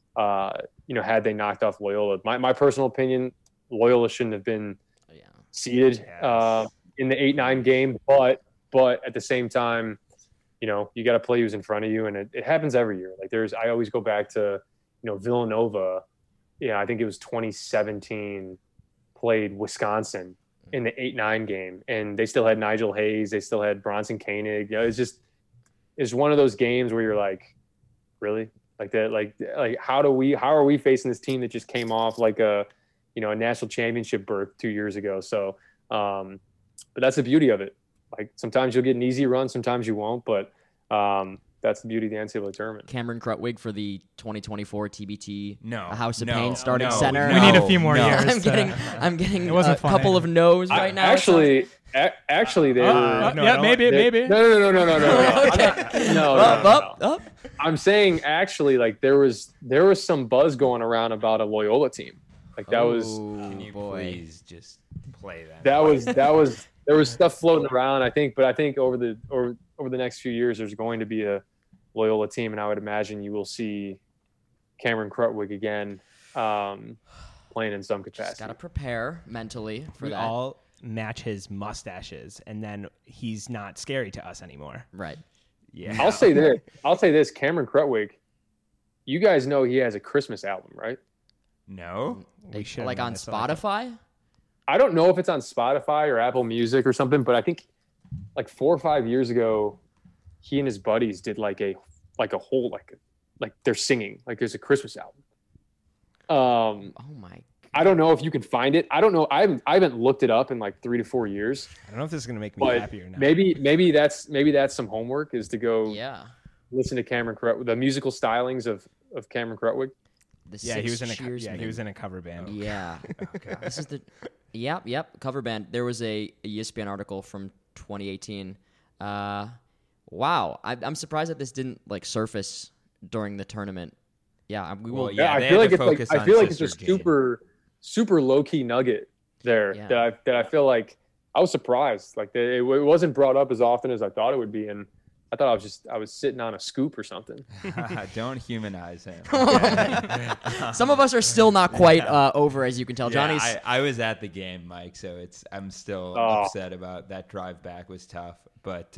had they knocked off Loyola. My personal opinion, Loyola shouldn't have been seeded in the 8-9 game, but at the same time, you got to play who's in front of you, and it happens every year. Like I always go back to, Villanova. I think it was 2017 played Wisconsin in the 8-9 game, and they still had Nigel Hayes, they still had Bronson Koenig. It's one of those games where you're like, really? Like that? Like how are we facing this team that just came off like a national championship berth 2 years ago? So, but that's the beauty of it. Like sometimes you'll get an easy run, sometimes you won't, but that's the beauty of the NCAA tournament. Cameron Krutwig for the 2024 TBT a House of Pain starting center. We need a few more years. I'm getting a couple of no's right now. Actually, they were. Maybe. No. Okay. No. I'm saying actually, like there was some buzz going around about a Loyola team. Like that was. Can you please just play that? That was. There was stuff floating around, I think, but I think over the next few years, there's going to be a Loyola team, and I would imagine you will see Cameron Krutwig again playing in some capacity. Got to prepare mentally for that. We all match his mustaches, and then he's not scary to us anymore. Right. Yeah. I'll say this, Cameron Krutwig, you guys know he has a Christmas album, right? No. We should like on Spotify? I don't know if it's on Spotify or Apple Music or something, but I think like 4 or 5 years ago, he and his buddies did like a whole like they're singing, like there's a Christmas album. Oh my! I don't know if you can find it. I don't know. I haven't looked it up in like 3 to 4 years. I don't know if this is gonna make me happy or not. Maybe that's some homework is to go listen to Cameron Krutwig, the musical stylings of Cameron Krutwig. He was in a cover band. Yeah. Okay. This is the Yep, cover band. There was a ESPN article from 2018 Wow, I'm surprised that this didn't like surface during the tournament. Yeah, we will. Well, yeah, I feel like it's a super low key nugget there that I feel like I was surprised. Like it wasn't brought up as often as I thought it would be, and I thought I was sitting on a scoop or something. Don't humanize him. Some of us are still not quite over, as you can tell. Johnny's. I was at the game, Mike, so I'm still upset about that drive back. Was tough, but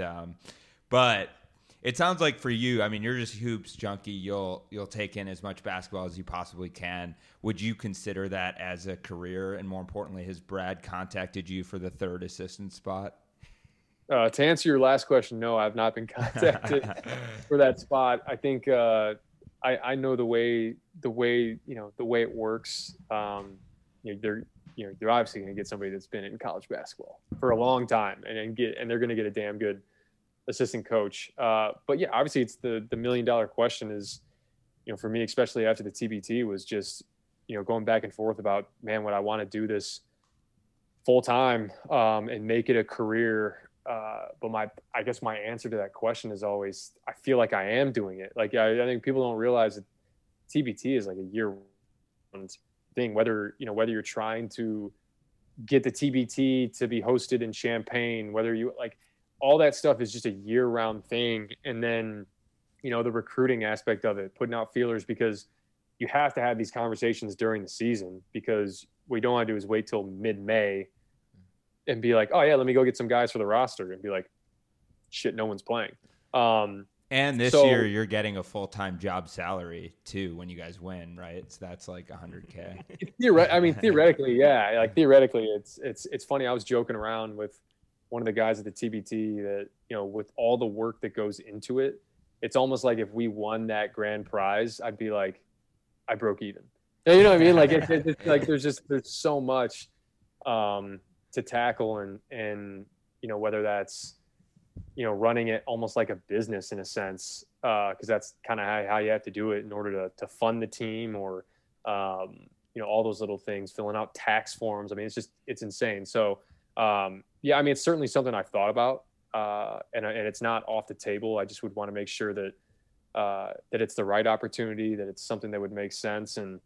it sounds like for you, I mean, you're just hoops junkie. You'll take in as much basketball as you possibly can. Would you consider that as a career? And more importantly, has Brad contacted you for the third assistant spot? To answer your last question, no, I've not been contacted for that spot. I think I know the way it works. They're obviously going to get somebody that's been in college basketball for a long time, and they're going to get a damn good assistant coach. But yeah, obviously it's the $1 million question is, for me, especially after the TBT, was just going back and forth about, man, would I want to do this full time and make it a career? But I guess my answer to that question is always, I feel like I am doing it. Like, I think people don't realize that TBT is like a year-round thing, whether you're trying to get the TBT to be hosted in Champaign, whether you like, all that stuff is just a year-round thing. And then, the recruiting aspect of it, putting out feelers, because you have to have these conversations during the season, because what you don't want to do is wait till mid-May and be like, oh yeah, let me go get some guys for the roster, and be like, shit, no one's playing. And this year you're getting a full-time job salary too when you guys win, right? So that's like $100K. Theoretically, yeah. Like theoretically, it's funny. I was joking around with one of the guys at the TBT that, with all the work that goes into it, it's almost like if we won that grand prize, I'd be like, I broke even. You know what I mean? Like it's like there's so much to tackle, and whether that's running it almost like a business in a sense, because that's kind of how you have to do it in order to fund the team, or all those little things, filling out tax forms. I mean, it's insane. So yeah, I mean, it's certainly something I've thought about, and it's not off the table. I just would want to make sure that it's the right opportunity, that it's something that would make sense. And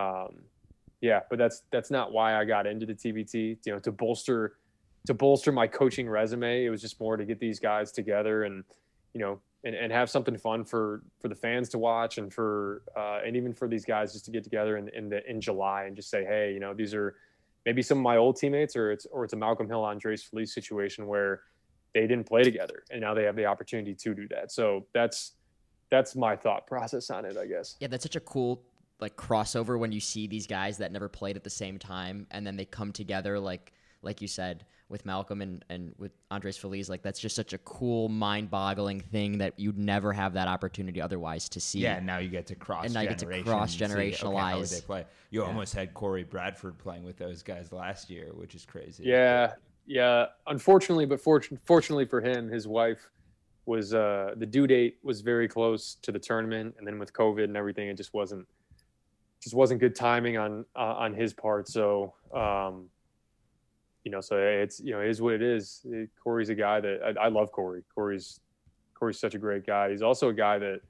yeah, but that's not why I got into the TBT, to bolster my coaching resume. It was just more to get these guys together and, and have something fun for the fans to watch, and and even for these guys just to get together in July and just say, hey, these are maybe some of my old teammates, or it's a Malcolm Hill, Andres Feliz situation where they didn't play together and now they have the opportunity to do that. So that's my thought process on it, I guess. Yeah, that's such a cool like crossover when you see these guys that never played at the same time, and then they come together like you said with Malcolm and with Andres Feliz. Like, that's just such a cool, mind-boggling thing that you'd never have that opportunity otherwise to see. Yeah, now you get to cross-generationalize. How they play. You almost had Corey Bradford playing with those guys last year, which is crazy. Yeah. Unfortunately, but fortunately for him, his wife was the due date was very close to the tournament, and then with COVID and everything, it just wasn't good timing on his part. So so it's it is what it is. Corey's a guy that I love. Corey's such a great guy. He's also a guy that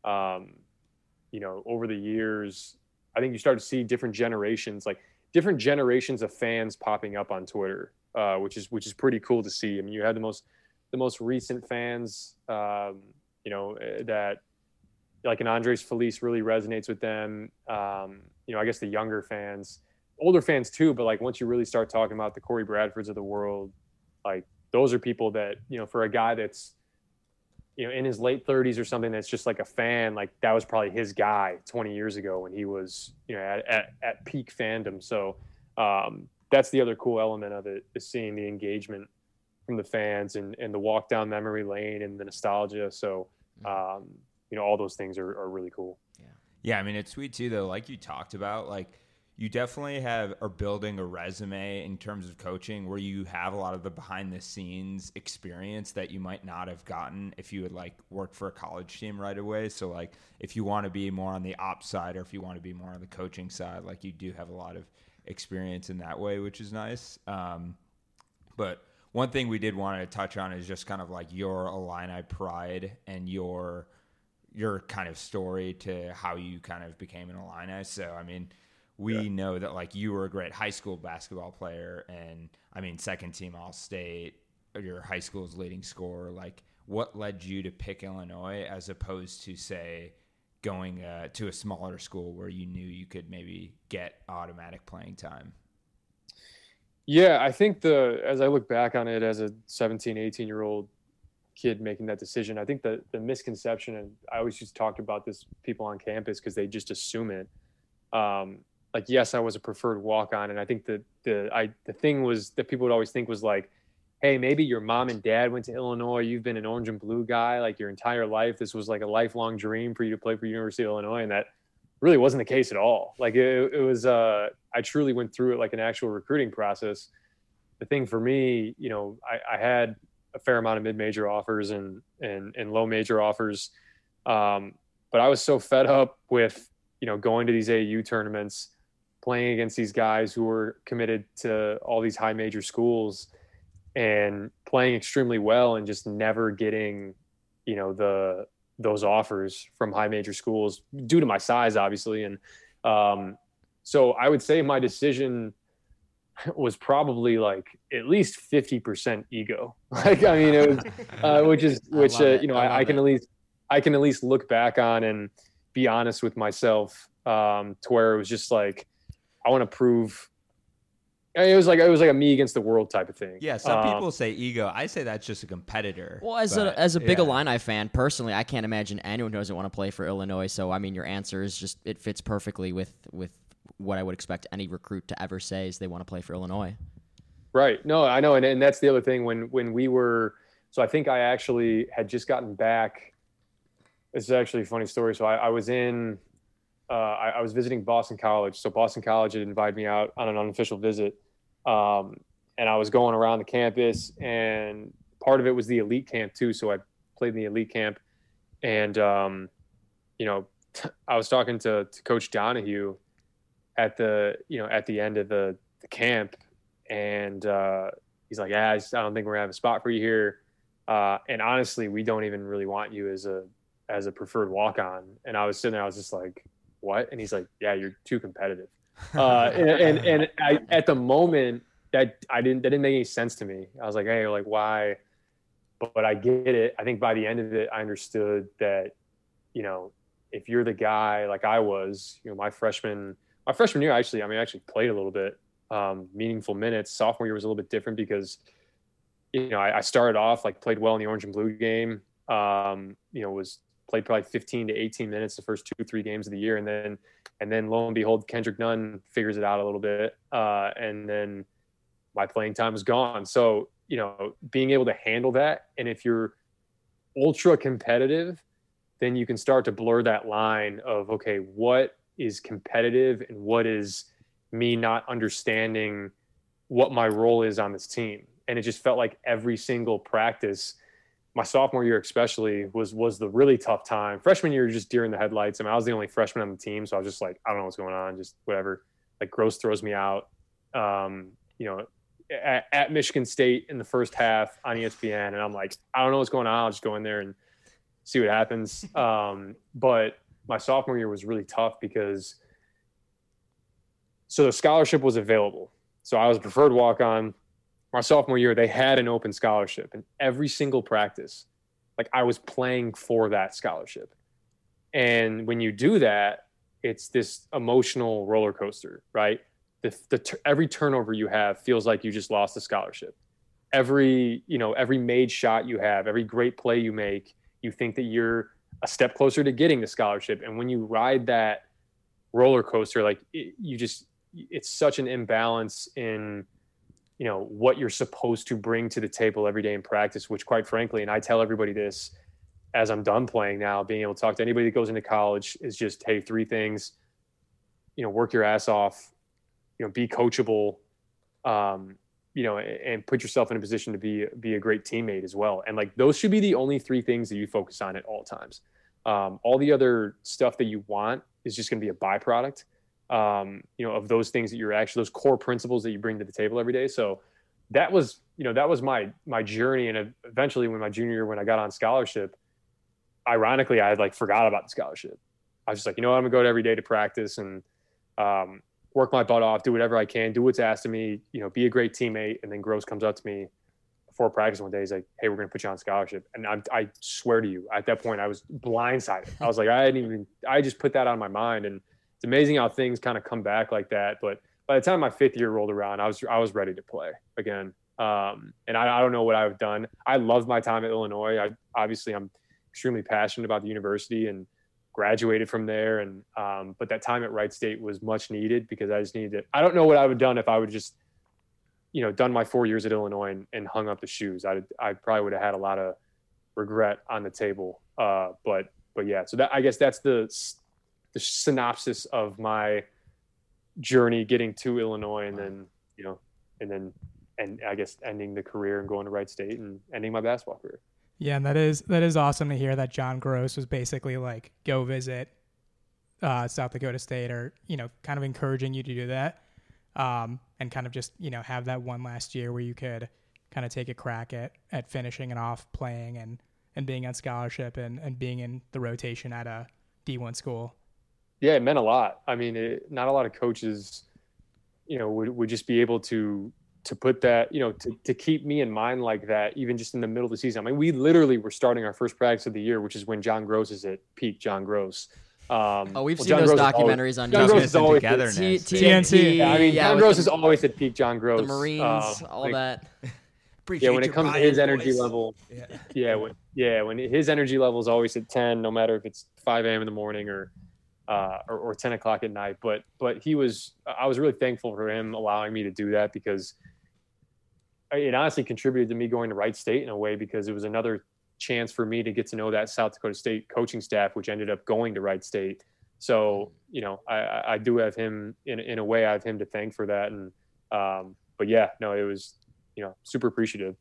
over the years, I think you start to see different generations of fans popping up on Twitter, which is pretty cool to see. I mean, you had the most recent fans, that like an Andres Feliz really resonates with them. I guess the younger fans, older fans too, but like once you really start talking about the Corey Bradfords of the world, like those are people that, for a guy that's, in his late 30s or something, that's just like a fan, like that was probably his guy 20 years ago when he was, at peak fandom. So that's the other cool element of it, is seeing the engagement from the fans and the walk down memory lane and the nostalgia. So, all those things are really cool. Yeah. I mean, it's sweet too, though. Like you talked about, like you definitely are building a resume in terms of coaching where you have a lot of the behind the scenes experience that you might not have gotten if you had like worked for a college team right away. So like if you want to be more on the ops side, or if you want to be more on the coaching side, like you do have a lot of experience in that way, which is nice. But one thing we did want to touch on is just kind of like your Illini pride and your kind of story to how you kind of became an Illini. So, I mean, we know that like you were a great high school basketball player, and I mean, second team All-State, your high school's leading scorer. Like, what led you to pick Illinois as opposed to, say, going to a smaller school where you knew you could maybe get automatic playing time? Yeah, I think as I look back on it as a 17, 18-year-old kid making that decision, I think the misconception, and I always just talked about this people on campus because they just assume it. Like, yes, I was a preferred walk-on, and I think the thing was that people would always think was like, hey, maybe your mom and dad went to Illinois, you've been an orange and blue guy like your entire life. This was like a lifelong dream for you to play for University of Illinois, and that really wasn't the case at all. Like it was, I truly went through it like an actual recruiting process. The thing for me, you know, I had a fair amount of mid-major offers and low major offers. But I was so fed up with, you know, going to these AAU tournaments, playing against these guys who were committed to all these high major schools and playing extremely well and just never getting, you know, those offers from high major schools due to my size, obviously. And so I would say my decision was probably like at least 50% ego. Like, I mean, it was, you know, I can at least look back on and be honest with myself, to where it was just like, I want to prove. It was like a me against the world type of thing. Yeah, some people say ego. I say that's just a competitor. Well, as a big Illini fan, personally, I can't imagine anyone who doesn't want to play for Illinois. So, I mean, your answer is just, it fits perfectly with what I would expect any recruit to ever say is they want to play for Illinois. Right. No, I know. And that's the other thing when we were, so I think I actually had just gotten back. This is actually a funny story. So I was I was visiting Boston College. So Boston College had invited me out on an unofficial visit. And I was going around the campus, and part of it was the elite camp too. So I played in the elite camp, and, you know, I was talking to Coach Donahue at the end of the camp, and he's like, yeah, I don't think we're gonna have a spot for you here. And honestly, we don't even really want you as a preferred walk-on. And I was sitting there, I was just like, what? And he's like, yeah, you're too competitive. And I, at the moment, that didn't make any sense to me. I was like, hey, like, why? But I get it. I think by the end of it, I understood that, you know, if you're the guy like I was, you know, my freshman year, I actually played a little bit, meaningful minutes. Sophomore year was a little bit different because, you know, I started off, like, played well in the orange and blue game. You know, played probably 15 to 18 minutes the first 2-3 games of the year. And then lo and behold, Kendrick Nunn figures it out a little bit. And then my playing time was gone. So, you know, being able to handle that. And if you're ultra competitive, then you can start to blur that line of, okay, what is competitive and what is me not understanding what my role is on this team. And it just felt like every single practice, my sophomore year especially, was the really tough time. Freshman year, just deer in the headlights. I mean, I was the only freshman on the team, so I was just like, I don't know what's going on, just whatever. Like, Gross throws me out, you know, at Michigan State in the first half on ESPN, and I'm like, I don't know what's going on. I'll just go in there and see what happens. But my sophomore year was really tough because the scholarship was available. So I was a preferred walk-on. My sophomore year, they had an open scholarship, and every single practice, like, I was playing for that scholarship. And when you do that, it's this emotional roller coaster, right? Every turnover you have feels like you just lost a scholarship. Every made shot you have, every great play you make, you think that you're a step closer to getting the scholarship. And when you ride that roller coaster, like, it's such an imbalance in, you know, what you're supposed to bring to the table every day in practice, which, quite frankly, and I tell everybody this as I'm done playing now, being able to talk to anybody that goes into college, is just, hey, 3 things, you know, work your ass off, you know, be coachable, you know, and put yourself in a position to be a great teammate as well. And, like, those should be the only 3 things that you focus on at all times. All the other stuff that you want is just going to be a byproduct, you know, of those things that you're actually, those core principles that you bring to the table every day. So that was my journey. And eventually when my junior year, when I got on scholarship, ironically, I had like forgot about the scholarship. I was just like, you know what, I'm gonna go every day to practice and work my butt off, do whatever I can, do what's asked of me, be a great teammate. And then Gross comes up to me before practice one day. He's like, hey, we're going to put you on scholarship. And I swear to you, at that point, I was blindsided. I was like, I just put that on my mind. And it's amazing how things kind of come back like that. But by the time my 5th year rolled around, I was ready to play again. And I don't know what I've done. I loved my time at Illinois. I'm extremely passionate about the university and graduated from there. And, but that time at Wright State was much needed because I just needed it. I don't know what I would have done if I would just, done my 4 years at Illinois and hung up the shoes. I probably would have had a lot of regret on the table. But yeah, so I guess that's the synopsis of my journey getting to Illinois and then, and I guess ending the career and going to Wright State and ending my basketball career. Yeah, and that is awesome to hear that John Gross was basically like, go visit South Dakota State, or kind of encouraging you to do that, and kind of just have that one last year where you could kind of take a crack at finishing it off, playing and being on scholarship and being in the rotation at a D1 school. Yeah, it meant a lot. I mean, not a lot of coaches, would just be able to put that, to keep me in mind like that, even just in the middle of the season. I mean, we literally were starting our first practice of the year, which is when John Gross is at peak John Gross. We've seen those documentaries on John Gross is always TNT. Yeah, I mean, John Gross is always at peak John Gross. The Marines, all that. Yeah, when it comes to his energy level, when his energy level is always at 10, no matter if it's 5 a.m. in the morning or 10 o'clock at night. But I was really thankful for him allowing me to do that, because it honestly contributed to me going to Wright State in a way, because it was another chance for me to get to know that South Dakota State coaching staff, which ended up going to Wright State. So, I do have him in a way, I have him to thank for that. And, but yeah, no, it was, super appreciative.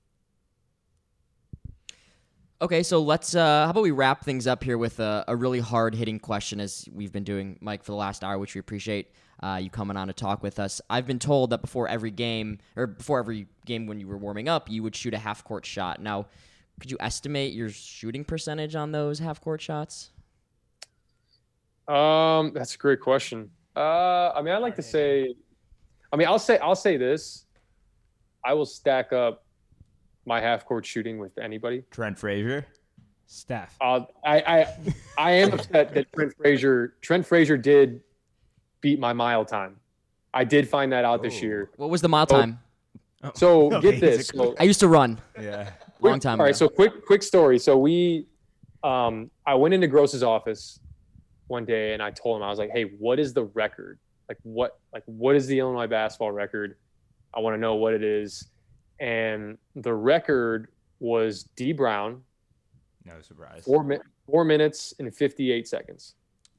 Okay, so let's how about we wrap things up here with a really hard-hitting question, as we've been doing, Mike, for the last hour, which we appreciate you coming on to talk with us. I've been told that before every game when you were warming up, you would shoot a half-court shot. Now, could you estimate your shooting percentage on those half-court shots? That's a great question. I'd like to say, I'll say this. I will stack up my half-court shooting with anybody. Trent Frazier, Steph. I am upset that Trent Frazier did beat my mile time. I did find that out this year. What was the mile time? So get this. I used to run. Yeah. Long time ago. All right. So quick story. So I went into Gross's office one day and I told him, I was like, hey, what is the record? What is the Illinois basketball record? I want to know what it is. And the record was D Brown. No surprise. 4 minutes and 58 seconds.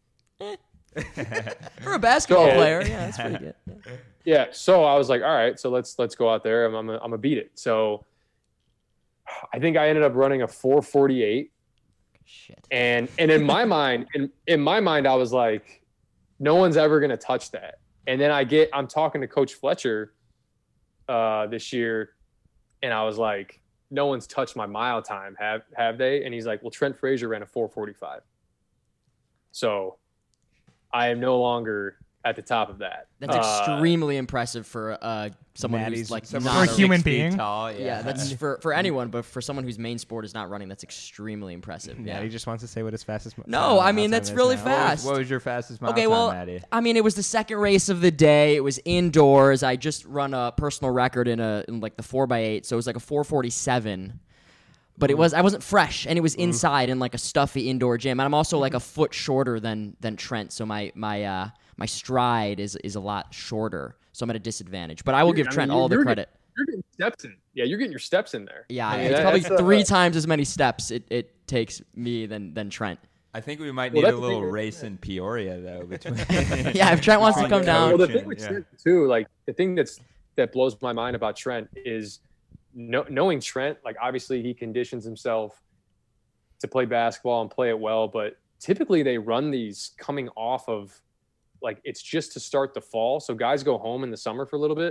For a basketball player, yeah, that's pretty good. Yeah. So I was like, all right, so let's go out there. I'm gonna beat it. So I think I ended up running a 4:48. Shit. And in my mind, I was like, no one's ever gonna touch that. And then I'm talking to Coach Fletcher this year, and I was like, no one's touched my mile time, have they? And he's like, well, Trent Frazier ran a 4:45. So I am no longer at the top of that. That's extremely impressive for someone who's like for a human being. Tall, yeah, that's for anyone, but for someone whose main sport is not running, that's extremely impressive. Yeah, he just wants to say what his fastest. No, I mean that's really fast. What was your fastest mile okay, time, well, Maddie? I mean it was the second race of the day. It was indoors. I just run a personal record in like the 4x8, so it was like a 4:47. But I wasn't fresh, and it was inside in like a stuffy indoor gym. And I'm also like a foot shorter than Trent, so my stride is a lot shorter, so I'm at a disadvantage. But I will give Trent all the credit. You're getting steps in. Yeah, you're getting your steps in there. Yeah, it's probably 3 times as many steps it takes me than Trent. I think we might need a little race in Peoria though. Between yeah, if Trent wants to come down. Well, the thing with Trent too, like the thing that blows my mind about Trent is knowing Trent. Like obviously he conditions himself to play basketball and play it well, but typically they run these coming off of like it's just to start the fall. So guys go home in the summer for a little bit,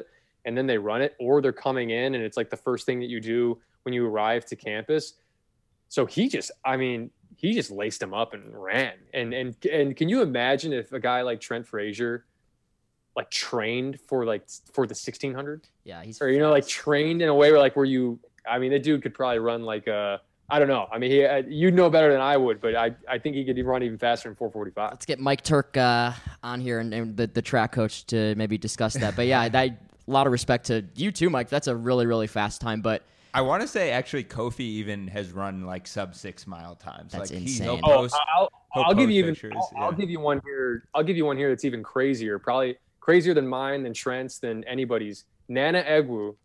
and then they run it, or they're coming in and it's like the first thing that you do when you arrive to campus. So he just laced him up and ran. And can you imagine if a guy like Trent Frazier like trained for the 1600? Yeah, he's like trained in a way where the dude could probably run like I don't know. I mean, you'd know better than I would, but I think he could run even faster than 4:45. Let's get Mike Turk on here and the track coach to maybe discuss that. But yeah, a lot of respect to you too, Mike. That's a really, really fast time. But I want to say actually Kofi even has run like sub 6 mile times. That's like insane. I'll give you one here. I'll give you one here that's even crazier. Probably crazier than mine, than Trent's, than anybody's. Nana Egwu,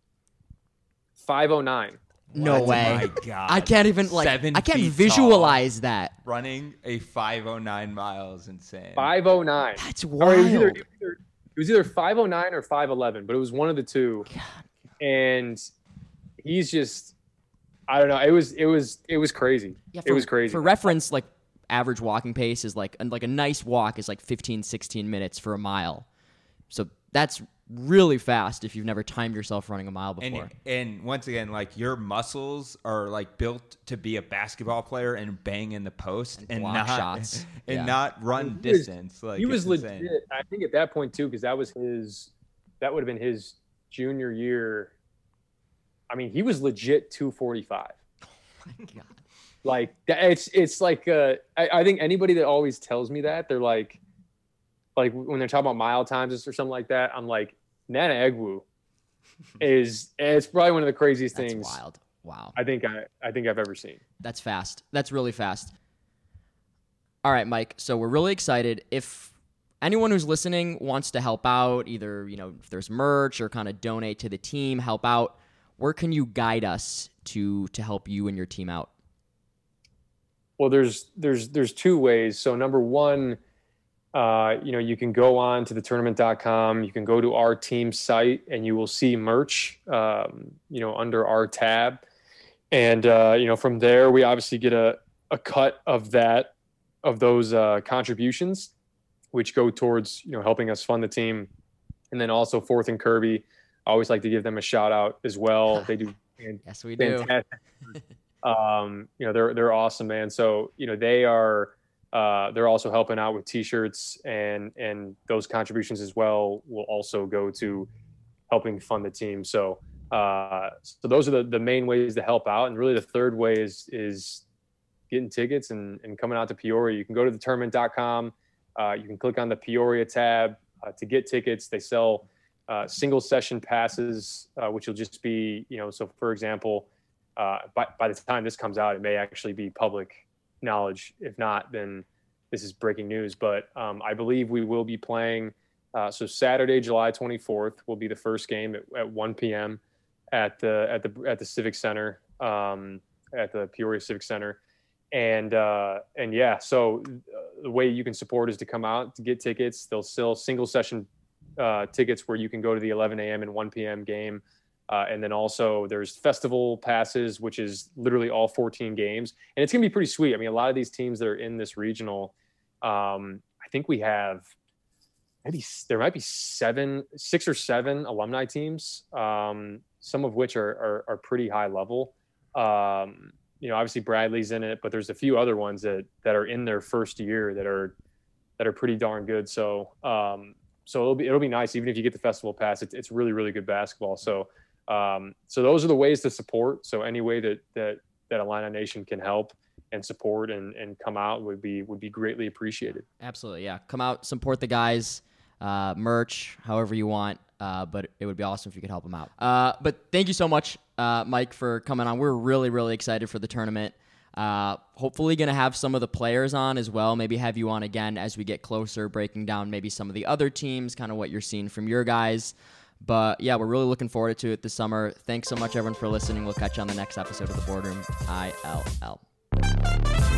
5:09. No way. My God. I can't even visualize that. Running a 5:09 mile is insane. 5:09. That's wild. It was either 5:09 or 5:11, but it was one of the two. God. And he's just, I don't know. It was crazy. Yeah, it was crazy. For reference, like average walking pace is like a nice walk is like 15, 16 minutes for a mile. So that's really fast if you've never timed yourself running a mile before. And once again, like your muscles are like built to be a basketball player and bang in the post and block not shots and not run distance. Like he was insane. legit. I think at that point too, because that would have been his junior year. I mean, he was legit 245. Oh my God. Like it's like I think anybody that always tells me that, they're like when they're talking about mile times or something like that, I'm like, Nana Egwu it's probably one of the craziest things. Wild. Wow. I think I've ever seen. That's fast. That's really fast. All right, Mike. So we're really excited. If anyone who's listening wants to help out, either, if there's merch or kind of donate to the team, help out, where can you guide us to help you and your team out? Well, there's two ways. So number one, you can go on to thetournament.com. You can go to our team site and you will see merch, under our tab. And, from there, we obviously get a cut of those contributions, which go towards, helping us fund the team. And then also Fourth and Kirby, I always like to give them a shout out as well. They do. Yes, we do. They're awesome, man. So, they're also helping out with t-shirts and those contributions as well will also go to helping fund the team. So those are the main ways to help out. And really the third way is getting tickets and coming out to Peoria. You can go to thetournament.com. You can click on the Peoria tab to get tickets. They sell single session passes, which will just be, so for example, by the time this comes out, it may actually be public knowledge. If not, then this is breaking news. But I believe we will be playing. So Saturday, July 24th will be the first game at 1 p.m. at the Civic Center, at the Peoria Civic Center. And yeah, so the way you can support is to come out to get tickets. They'll sell single session tickets where you can go to the 11 a.m. and 1 p.m. game. And then also there's festival passes, which is literally all 14 games. And it's going to be pretty sweet. I mean, a lot of these teams that are in this regional, I think we have there might be 6 or 7 alumni teams, some of which are pretty high level. Obviously Bradley's in it, but there's a few other ones that are in their first year that are pretty darn good. So it'll be nice. Even if you get the festival pass, it's really, really good basketball. So those are the ways to support. So any way that Illini Nation can help and support and come out would be greatly appreciated. Absolutely. Yeah. Come out, support the guys, merch, however you want. But it would be awesome if you could help them out. But thank you so much, Mike, for coming on. We're really, really excited for the tournament. Hopefully going to have some of the players on as well. Maybe have you on again as we get closer, breaking down maybe some of the other teams, kind of what you're seeing from your guys. But yeah, we're really looking forward to it this summer. Thanks so much, everyone, for listening. We'll catch you on the next episode of The Boardroom ILL.